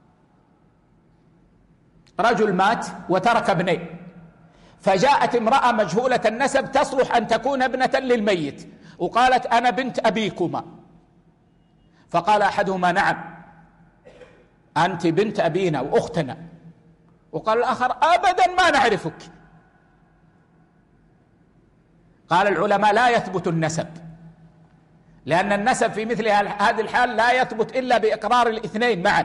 رجل مات وترك ابنين، فجاءت امرأة مجهولة النسب تصلح أن تكون ابنة للميت وقالت أنا بنت أبيكما، فقال أحدهما نعم أنت بنت أبينا وأختنا، وقال الآخر أبدا ما نعرفك. قال العلماء لا يثبت النسب، لأن النسب في مثل هذه الحال لا يثبت إلا بإقرار الاثنين معا،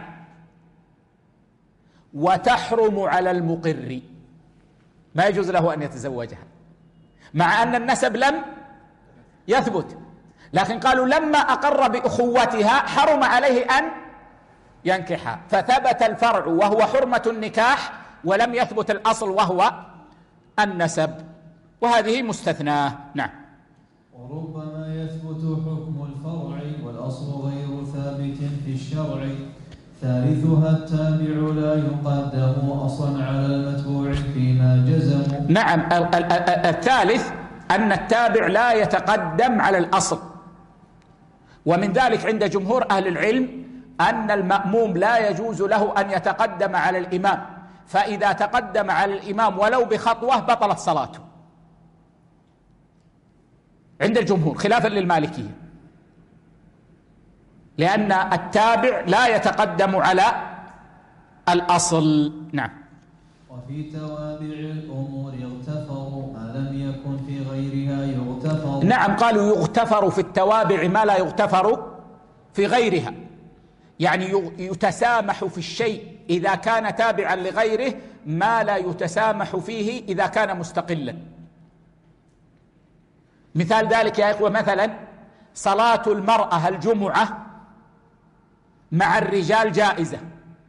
وتحرم على المقر، ما يجوز له أن يتزوجها مع أن النسب لم يثبت، لكن قالوا لما أقر بأخوتها حرم عليه أن ينكحها، فثبت الفرع وهو حرمة النكاح ولم يثبت الأصل وهو النسب، وهذه مستثناة. نعم. وربما يثبت حكم الفرع والأصل غير ثابت في الشرع، ثالثها التابع لا يقدم أصلا على المتبوع فيما جزم. نعم، الثالث أن التابع لا يتقدم على الأصل، ومن ذلك عند جمهور أهل العلم أن المأموم لا يجوز له أن يتقدم على الإمام، فإذا تقدم على الإمام ولو بخطوة بطلت صلاته عند الجمهور خلافا للمالكية، لأن التابع لا يتقدم على الأصل. نعم. وفي توابع الأمور يغتفر ما لم يكن في غيرها يغتفر. نعم، قالوا يغتفر في التوابع ما لا يغتفر في غيرها، يعني يتسامح في الشيء إذا كان تابعا لغيره ما لا يتسامح فيه إذا كان مستقلا. مثال ذلك يا إخوة مثلا صلاة المرأة الجمعة مع الرجال جائزة،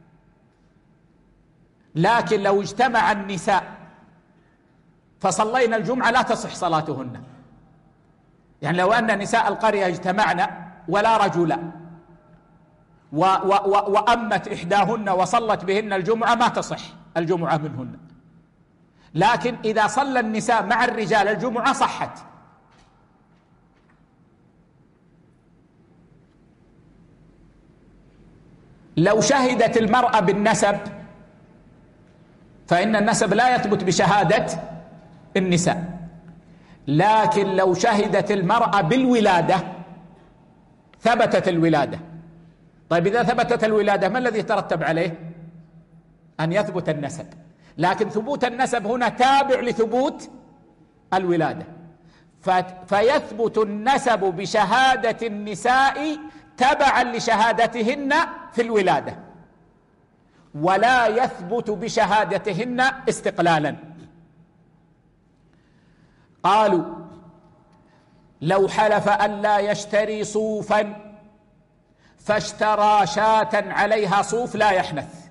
لكن لو اجتمع النساء فصلينا الجمعة لا تصح صلاتهن. يعني لو أن نساء القرية اجتمعنا ولا رجل و و و وأمت إحداهن وصلت بهن الجمعة ما تصح الجمعة منهن، لكن إذا صلى النساء مع الرجال الجمعة صحت. لو شهدت المرأة بالنسب فإن النسب لا يثبت بشهادة النساء، لكن لو شهدت المرأة بالولادة ثبتت الولادة. طيب إذا ثبتت الولادة ما الذي يترتب عليه؟ أن يثبت النسب، لكن ثبوت النسب هنا تابع لثبوت الولادة، فيثبت النسب بشهادة النساء تبعا لشهادتهن في الولادة، ولا يثبت بشهادتهن استقلالا. قالوا لو حلف أن لا يشتري صوفا فاشترى شاة عليها صوف لا يحنث،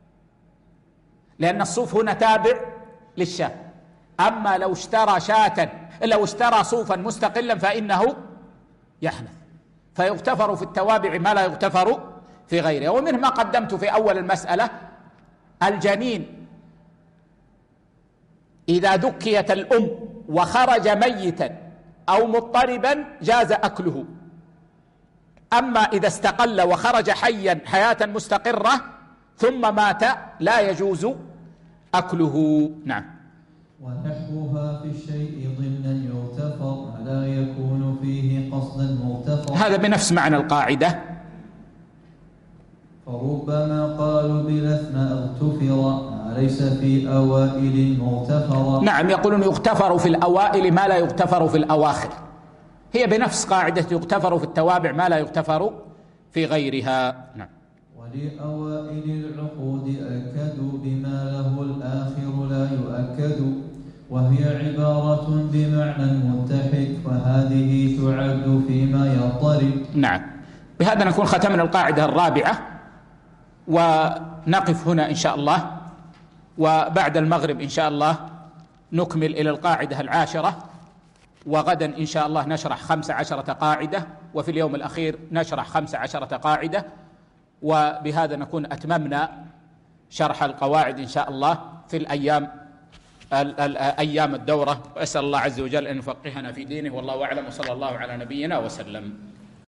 لأن الصوف هنا تابع للشاة. أما لو اشترى شاة لو اشترى صوفا مستقلا فإنه يحنث، فيغتفر في التوابع ما لا يغتفر في غيره. ومنه ما قدمت في أول المسألة، الجنين إذا ذكيت الأم وخرج ميتا أو مضطربا جاز أكله، أما إذا استقل وخرج حيا حياة مستقرة ثم مات لا يجوز أكله. نعم. ونحوها في الشيء ضمنا يغتفر لا يكون فيه قصدا مغتفر، هذا بنفس معنى القاعدة. فربما قالوا بلثنا اغتفر ما ليس في أوائل مغتفرا. نعم، يقولون يغتفر في الأوائل ما لا يغتفر في الأواخر، هي بنفس قاعدة يغتفر في التوابع ما لا يغتفر في غيرها. نعم. ولأوائل العقود أكدوا بما له الآخر لا يؤكد، وهي عبارة بمعنى متحد، وهذه تعد فيما يضطرب. نعم، بهذا نكون ختمنا القاعدة الرابعة، ونقف هنا إن شاء الله، وبعد المغرب إن شاء الله نكمل إلى القاعدة العاشرة، وغدا إن شاء الله نشرح خمس عشرة قاعدة، وفي اليوم الأخير نشرح خمس عشرة قاعدة، وبهذا نكون أتممنا شرح القواعد إن شاء الله في الأيام أيام الدورة. وأسأل الله عز وجل أن يفقهنا في دينه، والله أعلم، وصلى الله على نبينا وسلم.